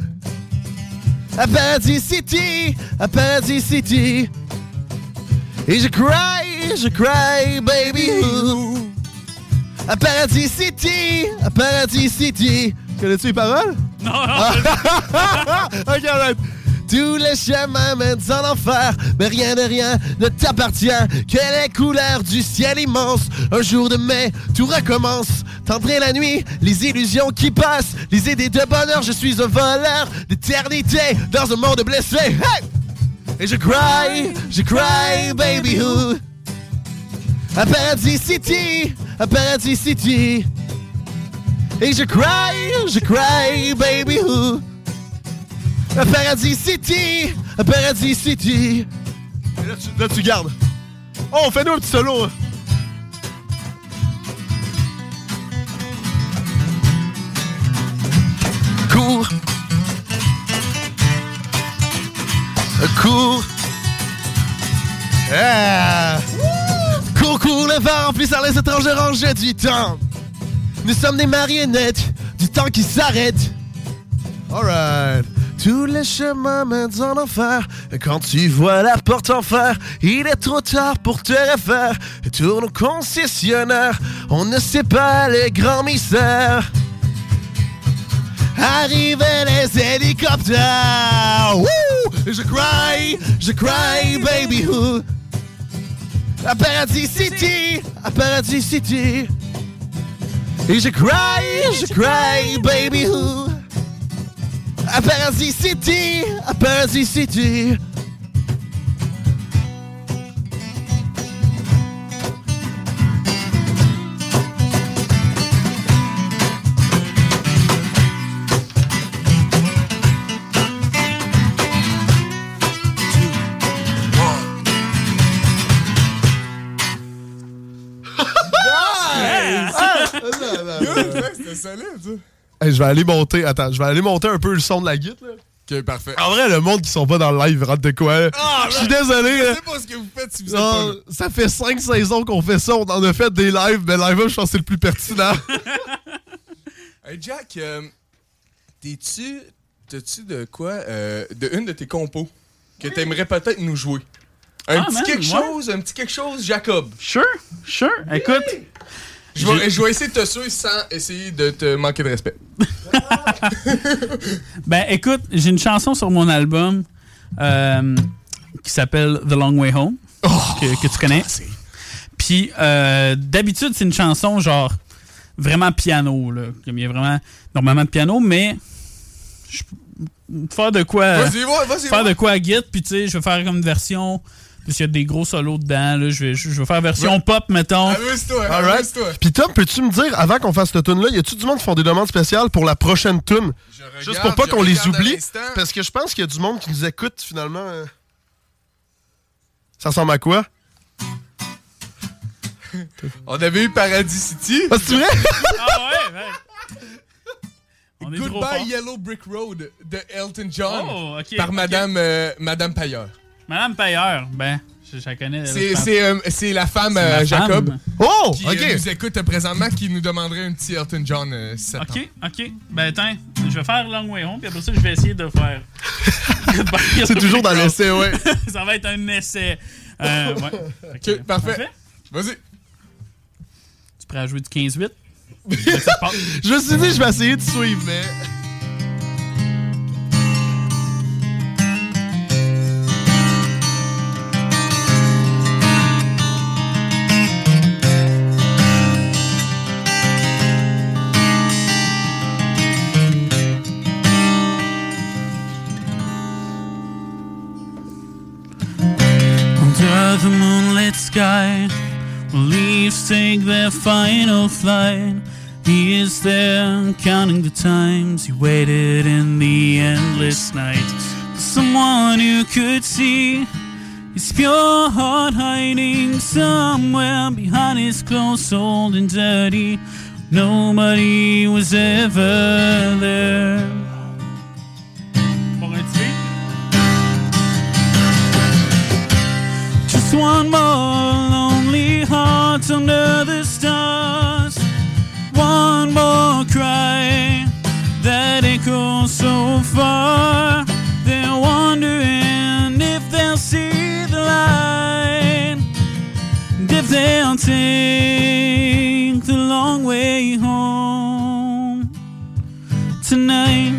À Paradis City, à Paradis City. Et je cry, cry, je cry, baby. Ooh. À Paradis City, à Paradis City. Connais-tu les paroles? Non, non. Ok, arrête. Tous les chemins mènent en enfer, mais rien de rien ne t'appartient. Que les couleurs du ciel immense. Un jour de mai, tout recommence. Tendré la nuit, les illusions qui passent, les idées de bonheur. Je suis un voleur d'éternité dans un monde blessé. Hey! Et je cry, je cry, baby. Ooh. À Paradis City, à Paradis City. Et je cry, je cry, baby. Ooh. À Paradis City, à Paradis City. Et là, tu, là, tu gardes. Oh, fais-nous un petit solo. Cours. Cours. Ah. Cours, cours, le vent rempli par les étranges rangées du temps. Nous sommes des marionnettes du temps qui s'arrête. Alright. Tous les chemins mènent en enfer. Quand tu vois la porte en fer, il est trop tard pour te refaire. Tourne au concessionnaire, on ne sait pas les grands mystères. Arrivent les hélicoptères. Woo! Je cry, je cry, baby. Ooh. À Paradis City, à Paradis City. Et je cry, je cry, baby. Ooh. À Paradis City, à Paradis City. C'était solide, ça. Hey, je vais aller monter. Attends, je vais aller monter un peu le son de la guitare, là. Ok, parfait. En vrai, le monde qui sont pas dans le live rentre de quoi? Ah, je suis désolé. Je là. sais pas ce que vous faites si vous êtes Non, pas là. ça fait cinq saisons qu'on fait ça. On en a fait des lives, mais live up, je pense que c'est le plus pertinent. Hey, Jack, euh, t'es-tu. T'as-tu de quoi? Euh, de une de tes compos que t'aimerais peut-être nous jouer? Un Ah, petit man, quelque ouais. chose, un petit quelque chose, Jacob. Sure, sure. Écoute. Je vais, je vais essayer de te suivre sans essayer de te manquer de respect. Ben, écoute, j'ai une chanson sur mon album euh, qui s'appelle The Long Way Home, Oh, que, que tu connais. Puis, euh, d'habitude, c'est une chanson genre vraiment piano, là. Il y a vraiment normalement de piano, mais je, faire de quoi. Vas-y, va, vas-y. Faire va. de quoi à Git, puis tu sais, je vais faire comme une version. Puis il y a des gros solos dedans, là. Je vais, je vais faire version Ouais. pop, mettons. Amuse-toi, Alright. amuse-toi. Puis Tom, peux-tu me dire, avant qu'on fasse cette tune-là, y a-tu du monde qui font des demandes spéciales pour la prochaine tune? Je Juste regarde, pour pas je qu'on les regarde à oublie. l'instant. Parce que je pense qu'il y a du monde qui nous écoute, finalement. euh. Ça ressemble à quoi? On avait eu Paradis City. Ah, c'est vrai? Ah ouais, ouais. On est trop Goodbye fort. Yellow Brick Road de Elton John Oh, ok, par ok. Madame, euh, Madame Payeur. Madame Payeur, ben, je, je la connais. C'est, je pense. c'est, euh, c'est la femme, C'est euh, ma Jacob, femme. Oh! qui OK. euh, nous écoute euh, présentement, qui nous demanderait un petit Elton John euh, sept ans. OK, OK. Ben, attends, je vais faire Long Way Home, puis après ça, je vais essayer de faire. C'est toujours dans l'essai, ouais. Ça va être un essai. Euh, ouais. Ok, Ok, parfait. Vas-y. Tu prêt à jouer du quinze huit? Je me suis dit, je vais essayer de suivre, mais. Under the moonlit sky, leaves take their final flight. He is there, counting the times he waited in the endless night. For someone who could see his pure heart hiding somewhere behind his clothes, old and dirty. Nobody was ever there. Just one more lonely heart under the stars. One more cry that echoes so far. They're wondering if they'll see the light. they'll take the long way home tonight.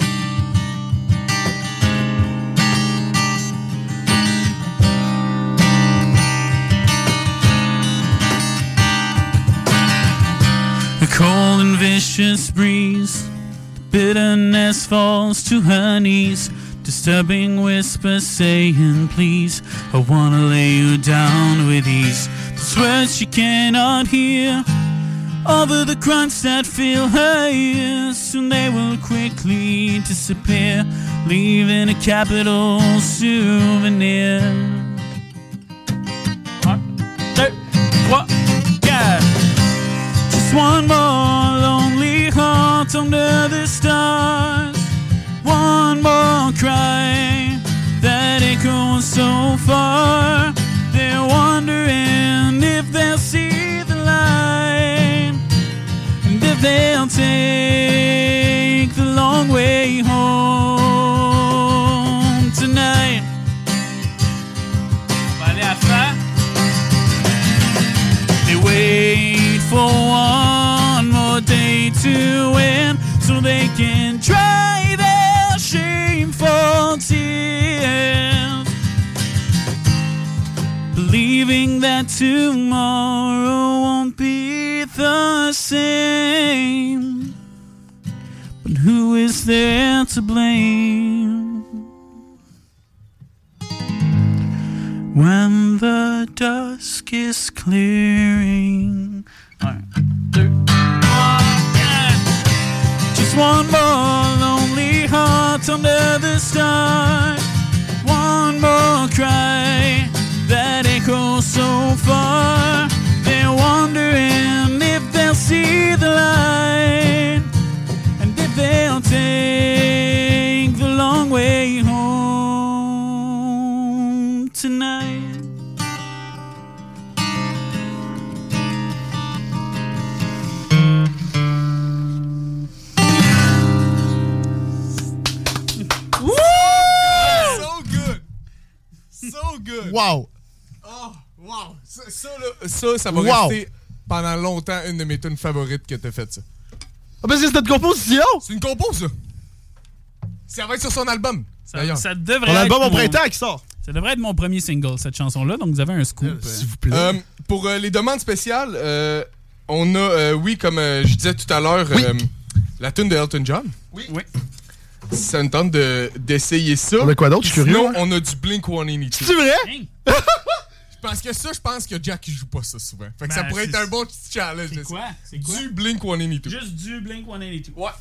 A cold and vicious breeze, bitterness falls to her knees. Disturbing whispers saying, please, I wanna lay you down with ease. Those words she cannot hear, over the crunch that fill her ears. Soon they will quickly disappear, leaving a capital souvenir. One, two, one, yeah. Just one more lonely heart under the stars. One more cry that echoes so far. They're wondering if they'll see the light, and if they'll take the long way home tonight. They wait for one more day to end so they can dry their shameful tears, believing that tomorrow won't be the same. But who is there to blame when the dusk is clearing? One, two, one, yeah. Just one more lonely heart under the stars. One more cry that echoes so far. They're wondering if they'll see the light, and if they'll take the long way home tonight. So good! Wow! Oh, wow! Ça, ça, là, ça, ça va wow. rester pendant longtemps une de mes tunes favorites que t'as faites, ça. Ah, ben c'est cette composition! C'est une compo, ça! Ça va être sur son album, ça, d'ailleurs. Ça devrait Son être album mon... au printemps qui sort! Ça devrait être mon premier single, cette chanson-là, donc vous avez un scoop. Euh, S'il vous plaît. Euh, pour euh, les demandes spéciales, euh, on a, euh, oui, comme euh, je disais tout à l'heure, oui. euh, la tune de Elton John. Oui. oui. Ça me tente de, d'essayer ça. On a quoi d'autre? Je suis curieux. Sinon, hein? on a du Blink cent quatre-vingt-deux. C'est vrai? Parce que ça, je pense que Jack, il joue pas ça souvent. Fait que ben, ça pourrait être un bon petit challenge. C'est quoi? C'est quoi? Du Blink cent quatre-vingt-deux. Juste du Blink cent quatre-vingt-deux. Ouais.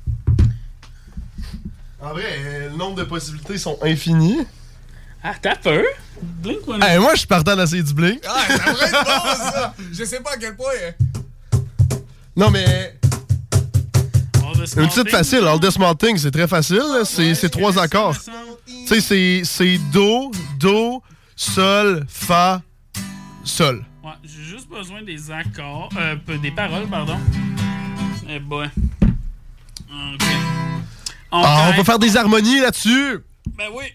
En vrai, euh, le nombre de possibilités sont infinis. Ah, t'as peur? Blink cent quatre-vingt-deux. Hey, moi, je suis partant d'essayer du Blink. Ah, ça pourrait être bon, ça! Je sais pas à quel point. Hein. Non, mais... Une petite facile, All the Small Things, c'est très facile. C'est ouais, trois accords. Tu sais, c'est, c'est Do, Do, Sol, Fa, Sol. Ouais, j'ai juste besoin des accords, euh, des paroles, pardon. Eh ben. Ok. On, ah, on va faire des harmonies là-dessus. Ben oui.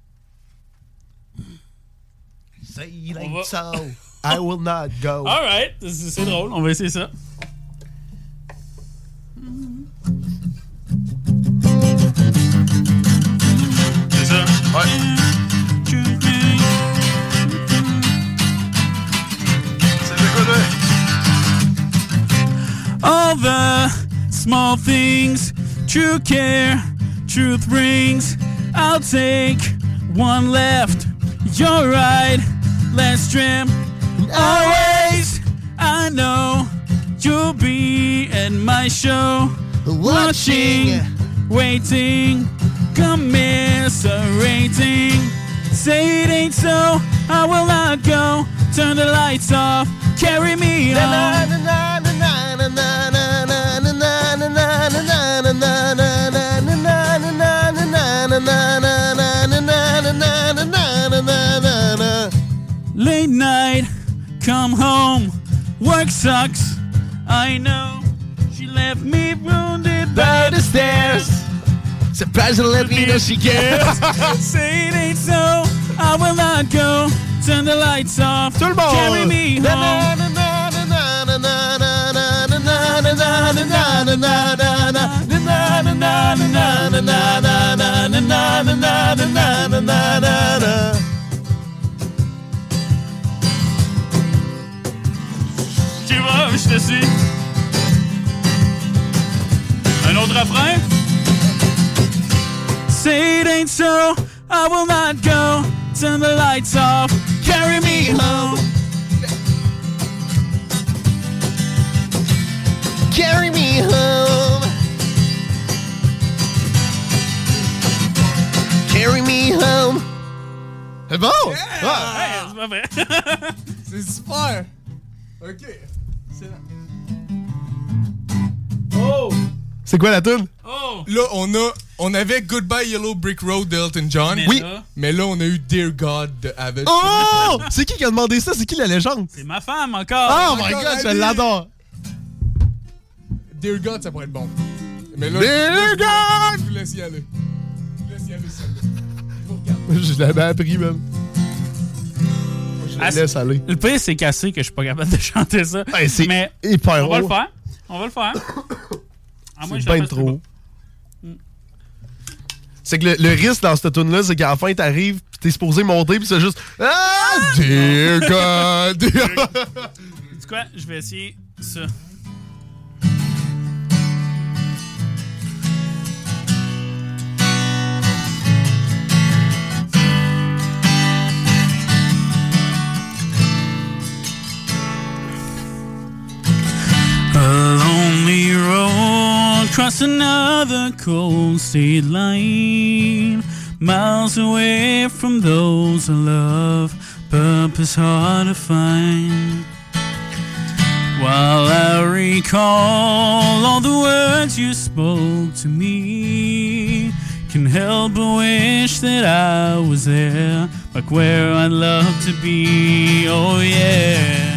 Say it ain't so, I will not go. Alright, c'est, c'est drôle, on va essayer ça. C'est ça? Ouais. C'est quoi, là? All the small things, true care, truth brings. I'll take one left. You're right, let's trim. Always, I know you'll be at my show. Watching, waiting, commiserating. Say it ain't so, I will not go. Turn the lights off, carry me home. Late night, come home, work sucks, I know. She left me wounded by the stairs. Surprise and let me know she cares. Say it ain't so, I will not go. turn the lights off. Tout le monde. Carry me home. Tu vois, je te suis. Un autre refrain. Say it ain't so, I will not go. Turn the lights off, carry me home. Carry me home. Carry me home. C'est bon? Yeah! Ah. Hey, c'est pas vrai. C'est super! OK. C'est là. Oh! C'est quoi la tune? Oh! Là, on a... On avait Goodbye Yellow Brick Road d'Elton John. Mais Oui. là, Mais là, on a eu Dear God de Avett. Oh! C'est qui qui a demandé ça? C'est qui la légende? c'est ma femme encore. Oh my Encore god, je Ali. l'adore. Dear God, ça pourrait être bon. Mais là, Dear God! je vous laisse y aller. Je vous laisse y aller, celle-là. Je l'avais appris, même. Je la Ah, laisse aller. Le pire, c'est cassé que je suis pas capable de chanter ça. Hey, c'est Mais hyper on va haut. le faire. On va le faire. À moins que C'est je la bien fasse plus trop. bas. C'est que le, le risque dans cette tune-là, c'est qu'à la fin, t'arrives, pis t'es supposé monter, pis c'est juste. Ah! Dear God! Dear God. Tu quoi? Je vais essayer ça. A lonely road across another cold state line, miles away from those I love, purpose hard to find. While I recall all the words you spoke to me, can help but wish that I was there, back where I'd love to be. Oh yeah.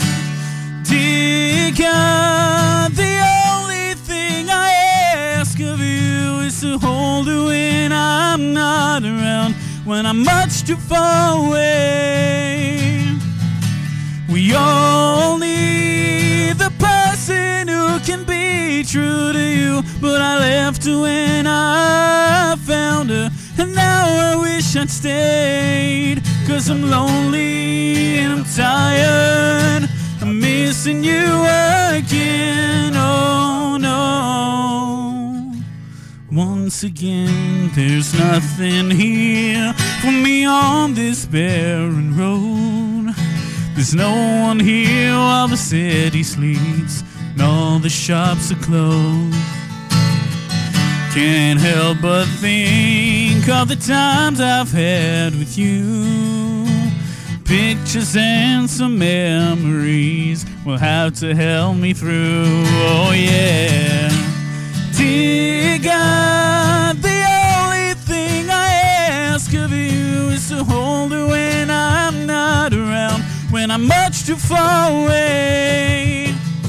Dear God, the only thing I ask of you is to hold her when I'm not around, when I'm much too far away. We all need the person who can be true to you, but I left her when I found her, and now I wish I'd stayed, 'cause I'm lonely and I'm tired, I'm missing you again, oh no. Once again, there's nothing here for me on this barren road. There's no one here while the city sleeps and all the shops are closed. Can't help but think of the times I've had with you. Pictures and some memories will have to help me through, oh yeah. Dear God, the only thing I ask of you is to hold her when I'm not around, when I'm much too far away.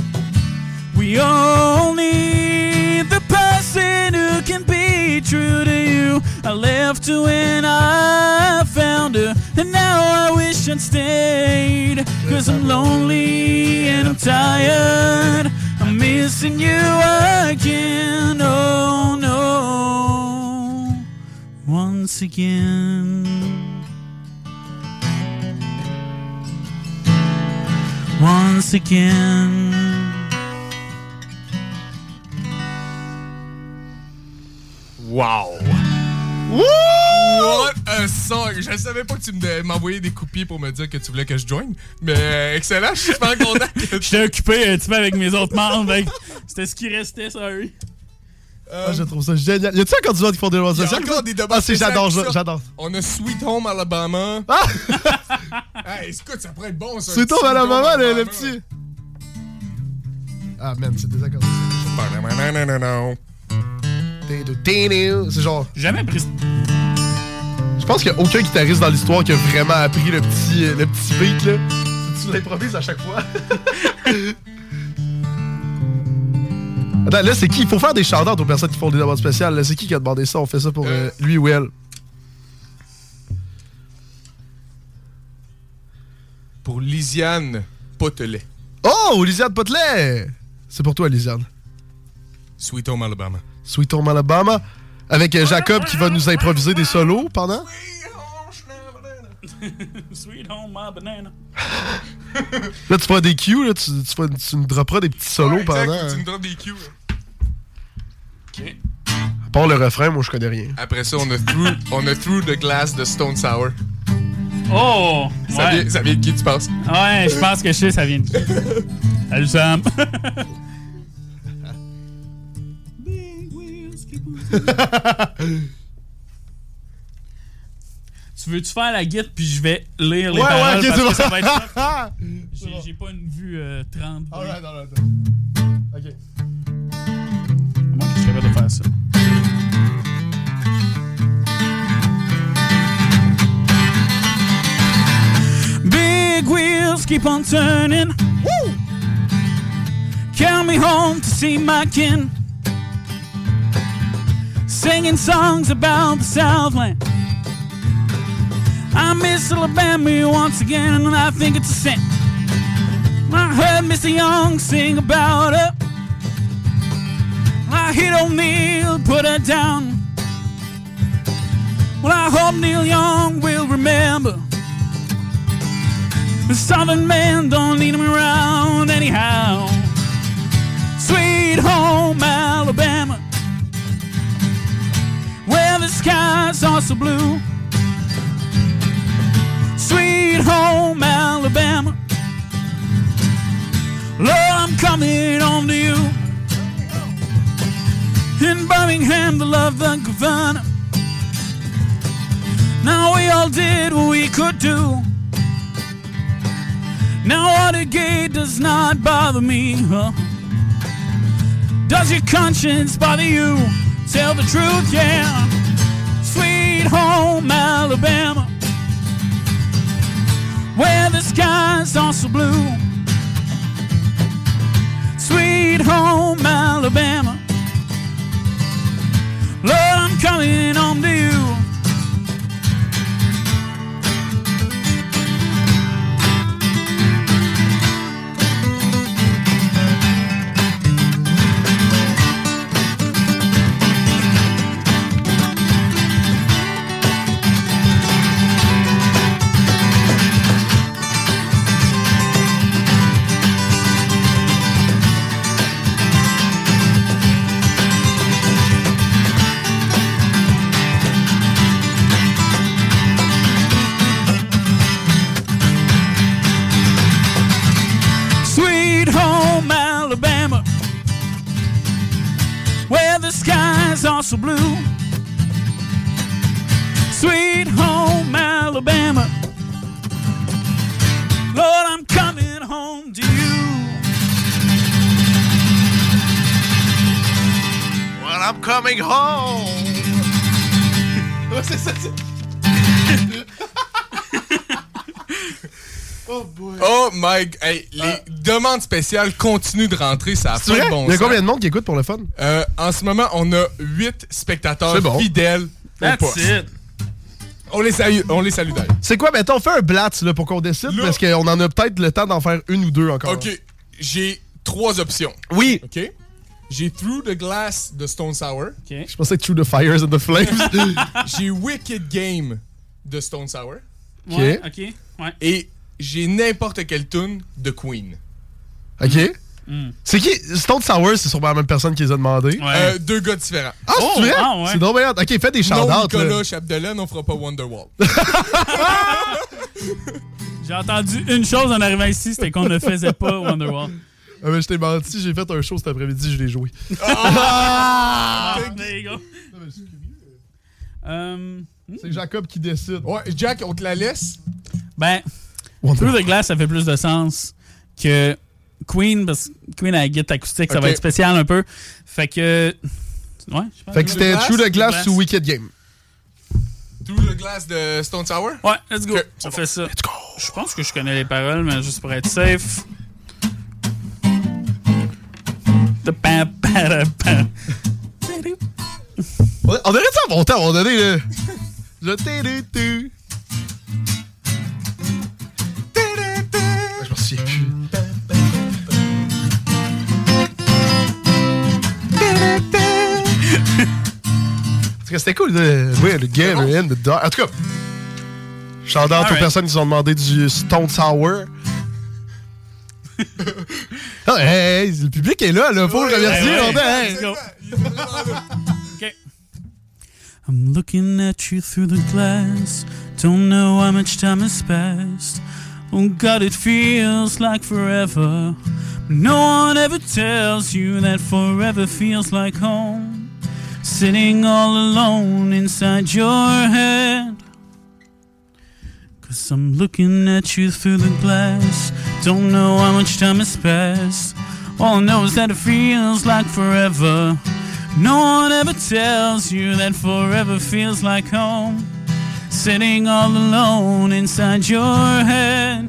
We all need the person who can be true to you. I left her when I found her, and now I wish I'd stayed, 'cause I'm lonely and I'm tired, I'm missing you again, oh no. Once again, once again. Wow! What a song! Je savais pas que tu me- m'envoyais des coupiers pour me dire que tu voulais que je joigne, mais euh, excellent, je suis super content que tu... J'étais occupé un petit peu avec mes autres membres, fait que c'était ce qui restait, sorry. Ah, je trouve ça génial. Y a-tu encore du monde qui font des demandes Il y a sociales? encore des demandes Ah, c'est, sociales j'adore, qui sortent. j'adore. On a Sweet Home Alabama. Ah! Hey, écoute, ça pourrait être bon, ça. C'est un toi, petit à la Sweet Home maman, le, le Alabama. petit. Ah, man, c'est désaccordé. C'est genre. J'ai jamais pris. Je pense qu'il n'y a aucun guitariste dans l'histoire qui a vraiment appris le petit, le petit beat, là. Tu l'improvises à chaque fois. Attends, là, c'est qui? Il faut faire des shout-outs aux personnes qui font des demandes spéciales. Là. C'est qui qui a demandé ça? On fait ça pour euh, lui ou elle. pour Lisiane Potelet. Oh, Lisiane Potelet! C'est pour toi, Lisiane. Sweet Home Alabama. Sweet Home Alabama. Avec euh, Jacob qui va nous improviser des solos pendant. Sweet home, my banana. Là, tu feras des cues, là, tu, tu, feras, tu nous dropperas des petits solos ouais, exact, pendant. Tu nous drops des cues. OK. À part le refrain, moi, je connais rien. Après ça, on a Through, on a through the Glass de Stone Sour. Oh! Ça, ouais. vient, ça vient de qui, tu penses? Ouais, je pense que je sais, ça vient de qui. Salut, Sam. Tu veux-tu faire la guide puis je vais lire les ouais, paroles ouais, okay, parce bon. que ça va être j'ai, j'ai pas une vue euh, trente. Alright, alright. Ok. Moi, je suis capable de faire ça. Big wheels keep on turning. Woo! Carry me home to see my kin. Singing songs about the Southland. I miss Alabama once again, and I think it's a sin. I heard Mister Young sing about her. I hit old Neil, put her down. Well, I hope Neil Young will remember. The Southern men don't need him around anyhow. Sweet home Alabama, where the skies are so blue. Sweet home Alabama, Lord, I'm coming home to you. In Birmingham, the love the governor. Now we all did what we could do. Now Watergate does not bother me, huh? Does your conscience bother you? Tell the truth, yeah. Sweet home Alabama, where the skies are so blue. Sweet home Alabama, Lord, I'm coming home to you. So blue. Sweet home Alabama, Lord, I'm coming home to you. Well, I'm coming home. C'est ça, c'est... Oh boy. Oh my... Hey, les euh... demandes spéciales continuent de rentrer, ça a pas de bon sens. Il y a combien de monde qui écoute pour le fun? Euh, en ce moment, on a huit spectateurs bon. fidèles au poste. It. On les salue, on les salue d'ailleurs. C'est quoi, mettons, on fait un blatz là, pour qu'on décide, là, parce qu'on en a peut-être le temps d'en faire une ou deux encore. OK, j'ai trois options. Oui. OK. J'ai Through the Glass de Stone Sour. Okay. Je pensais que Through the Fires and the Flames. J'ai Wicked Game de Stone Sour. OK. Ouais, OK. Ouais. Et j'ai n'importe quelle tune de Queen. OK. Mm. C'est qui? Stone Sour, c'est sûrement la même personne qui les a demandé. Ouais. Euh, deux gars différents. Ah, oh, c'est vrai? Ah, ouais. C'est donc bien. OK, fais des shout-outs. Non, Nicolas Chapdelaine, on fera pas Wonderwall. J'ai entendu une chose en arrivant ici, c'était qu'on ne faisait pas Wonderwall. Ah, mais je t'ai menti, j'ai fait un show cet après-midi, je l'ai joué. Ah! There you go. um, c'est Jacob qui décide. Ouais, Jack, on te la laisse? Ben, Through the Glass, ça fait plus de sens que Queen, parce que Queen a la guitare acoustique, ça okay. va être spécial un peu. Fait que. Ouais, je pense. Fait que c'était Through the Glass ou Wicked Game. Through the Glass de Stone Sour? Ouais, let's go. Okay. Ça fait ça. Let's go. Je pense que je connais les paroles, mais juste pour être safe. On dirait ça à mon temps, à un moment donné. Là. Je t'ai du tu. que c'était cool. De... Oui, le game in the dark. En tout cas, shout-out aux right. personnes qui se sont demandé du Stone Sour. oh, hey, le public est là, là. Faut le remercier. Ouais, ouais. Hey. Okay. I'm looking at you through the glass. Don't know how much time has passed. Oh God, it feels like forever. No one ever tells you that forever feels like home. Sitting all alone inside your head. Cause I'm looking at you through the glass. Don't know how much time has passed. All I know is that it feels like forever. No one ever tells you that forever feels like home. Sitting all alone inside your head.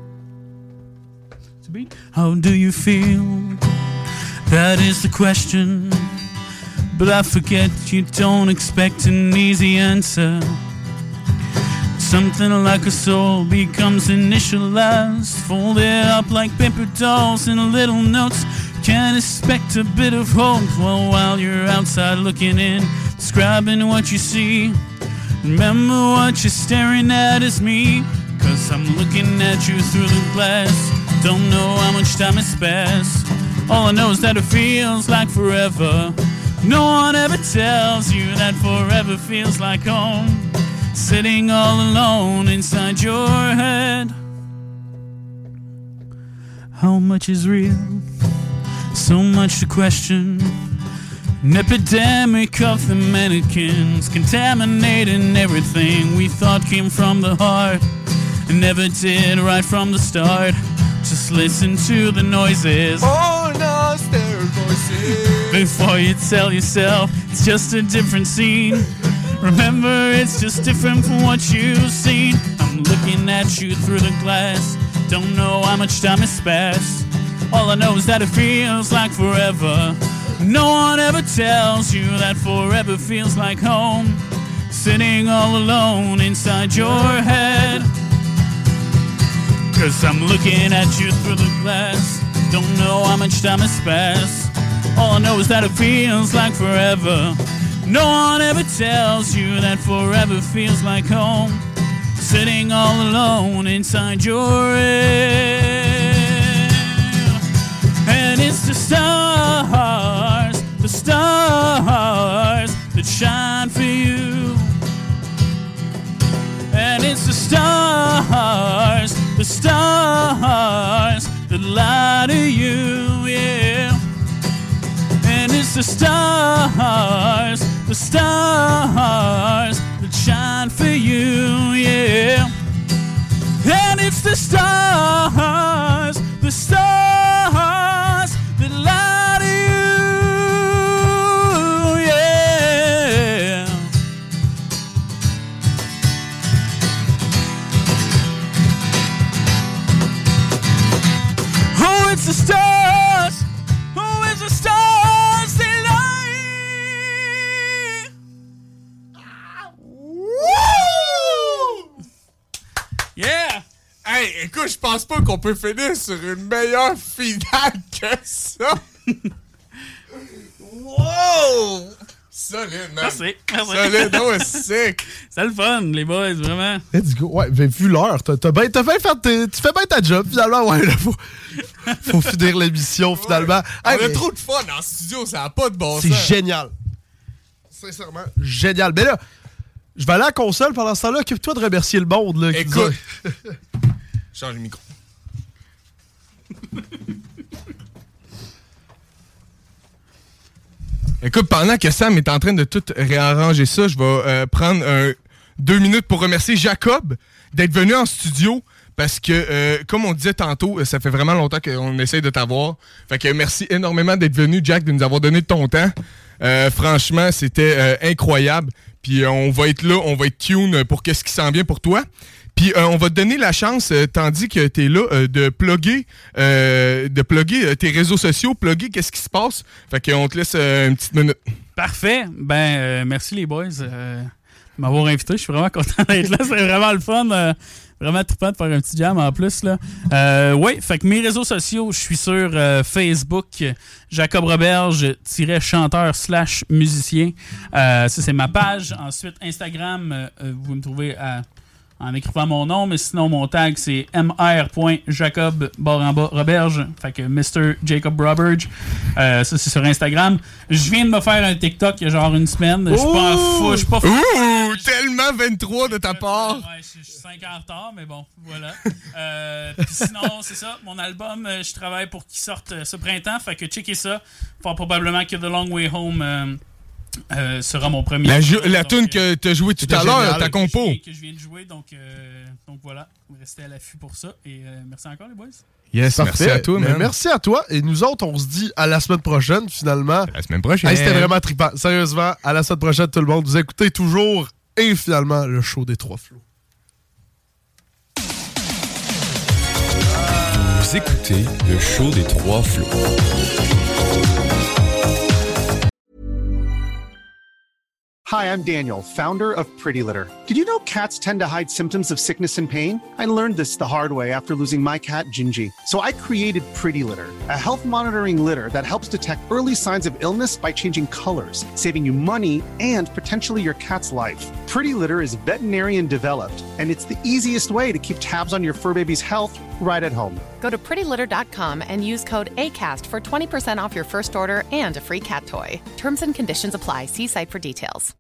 How do you feel? That is the question. But I forget you don't expect an easy answer. Something like a soul becomes initialized, folded up like paper dolls in little notes. Can't expect a bit of hope. Well, while you're outside looking in, describing what you see, remember what you're staring at is me. Cause I'm looking at you through the glass. Don't know how much time has passed. All I know is that it feels like forever. No one ever tells you that forever feels like home. Sitting all alone inside your head. How much is real? So much to question. An epidemic of the mannequins, contaminating everything we thought came from the heart, and never did right from the start. Just listen to the noises. Oh no, stereo voices. Before you tell yourself it's just a different scene. Remember, it's just different from what you've seen. I'm looking at you through the glass. Don't know how much time has passed. All I know is that it feels like forever. No one ever tells you that forever feels like home. Sitting all alone inside your head. Cause I'm looking at you through the glass. Don't know how much time has passed. All I know is that it feels like forever. No one ever tells you that forever feels like home. Sitting all alone inside your head. And it's the stars, the stars that shine for you. And it's the stars, the stars that lie to you, yeah. And it's the stars, the stars that shine for you, yeah. And it's the stars, the stars that lie to you, yeah. Oh, it's the stars, oh, it's the stars that lie. Yeah! Hey, écoute, je pense pas qu'on peut finir sur une meilleure finale que ça! Wow! Solide, man! Merci, merci. Solide, oh, sick! C'est le fun, les boys, vraiment. Let's go. Ouais, mais vu l'heure, t'as, t'as bien, t'as bien fait, tu fais bien ta job, finalement. Ouais, là, faut, faut finir l'émission, finalement. Ouais. Hey, On a mais... trop de fun en studio, ça a pas de bon C'est sens. génial. Sincèrement, génial. Mais là, je vais aller à la console pendant ce temps-là. Occupe-toi de remercier le monde. Là, écoute, change le micro. Écoute, pendant que Sam est en train de tout réarranger ça, je vais euh, prendre un, deux minutes pour remercier Jacob d'être venu en studio. Parce que, euh, comme on disait tantôt, ça fait vraiment longtemps qu'on essaye de t'avoir. Fait que merci énormément d'être venu, Jack, de nous avoir donné de ton temps. Euh, franchement, c'était euh, incroyable. Puis euh, on va être là, on va être tune pour qu'est-ce qui s'en vient pour toi. Puis euh, on va te donner la chance, euh, tandis que t'es là, euh, de plugger, euh, de plugger euh, tes réseaux sociaux, plugger qu'est-ce qui se passe. Fait qu'on te laisse euh, une petite minute. Parfait. Ben, euh, merci les boys euh, de m'avoir invité. Je suis vraiment content d'être là. C'est vraiment le fun. Euh, Vraiment trippant de faire un petit jam en plus. Là. Euh, oui, fait que mes réseaux sociaux, je suis sur euh, Facebook, Jacob Roberge, chanteur slash musicien. Euh, ça, c'est ma page. Ensuite, Instagram, euh, vous pouvez me trouver à... en écrivant mon nom, mais sinon mon tag c'est m r point jacob roberge, fait que mister Jacob Roberge. Euh, ça c'est sur Instagram. Je viens de me faire un TikTok il y a genre une semaine. Je suis pas fou, je suis pas fou. Ouh, tellement vingt-trois de ta part. Ouais, je suis cinq ans en retard, mais bon, voilà. Euh, Puis sinon, c'est ça, mon album, je travaille pour qu'il sorte ce printemps, fait que checkez ça. Fort probablement que The Long Way Home euh, Euh, sera mon premier. La, jeu, la donc, tune que tu as joué tout à l'heure, ta compo. Que je, que je viens de jouer, donc, euh, donc voilà. Restez à l'affût pour ça. Et euh, merci encore, les boys. Yes, Parfait. merci à toi, man. Merci à toi. Et nous autres, on se dit à la semaine prochaine, finalement. La semaine prochaine. Hey, c'était vraiment trippant. Sérieusement, à la semaine prochaine, tout le monde. Vous écoutez toujours et finalement le show des Trois Flots. Vous écoutez le show des Trois Flots. Hi, I'm Daniel, founder of Pretty Litter. Did you know cats tend to hide symptoms of sickness and pain? I learned this the hard way after losing my cat, Gingy. So I created Pretty Litter, a health monitoring litter that helps detect early signs of illness by changing colors, saving you money and potentially your cat's life. Pretty Litter is veterinarian developed, and it's the easiest way to keep tabs on your fur baby's health right at home. Go to pretty litter dot com and use code ACAST for twenty percent off your first order and a free cat toy. Terms and conditions apply. See site for details.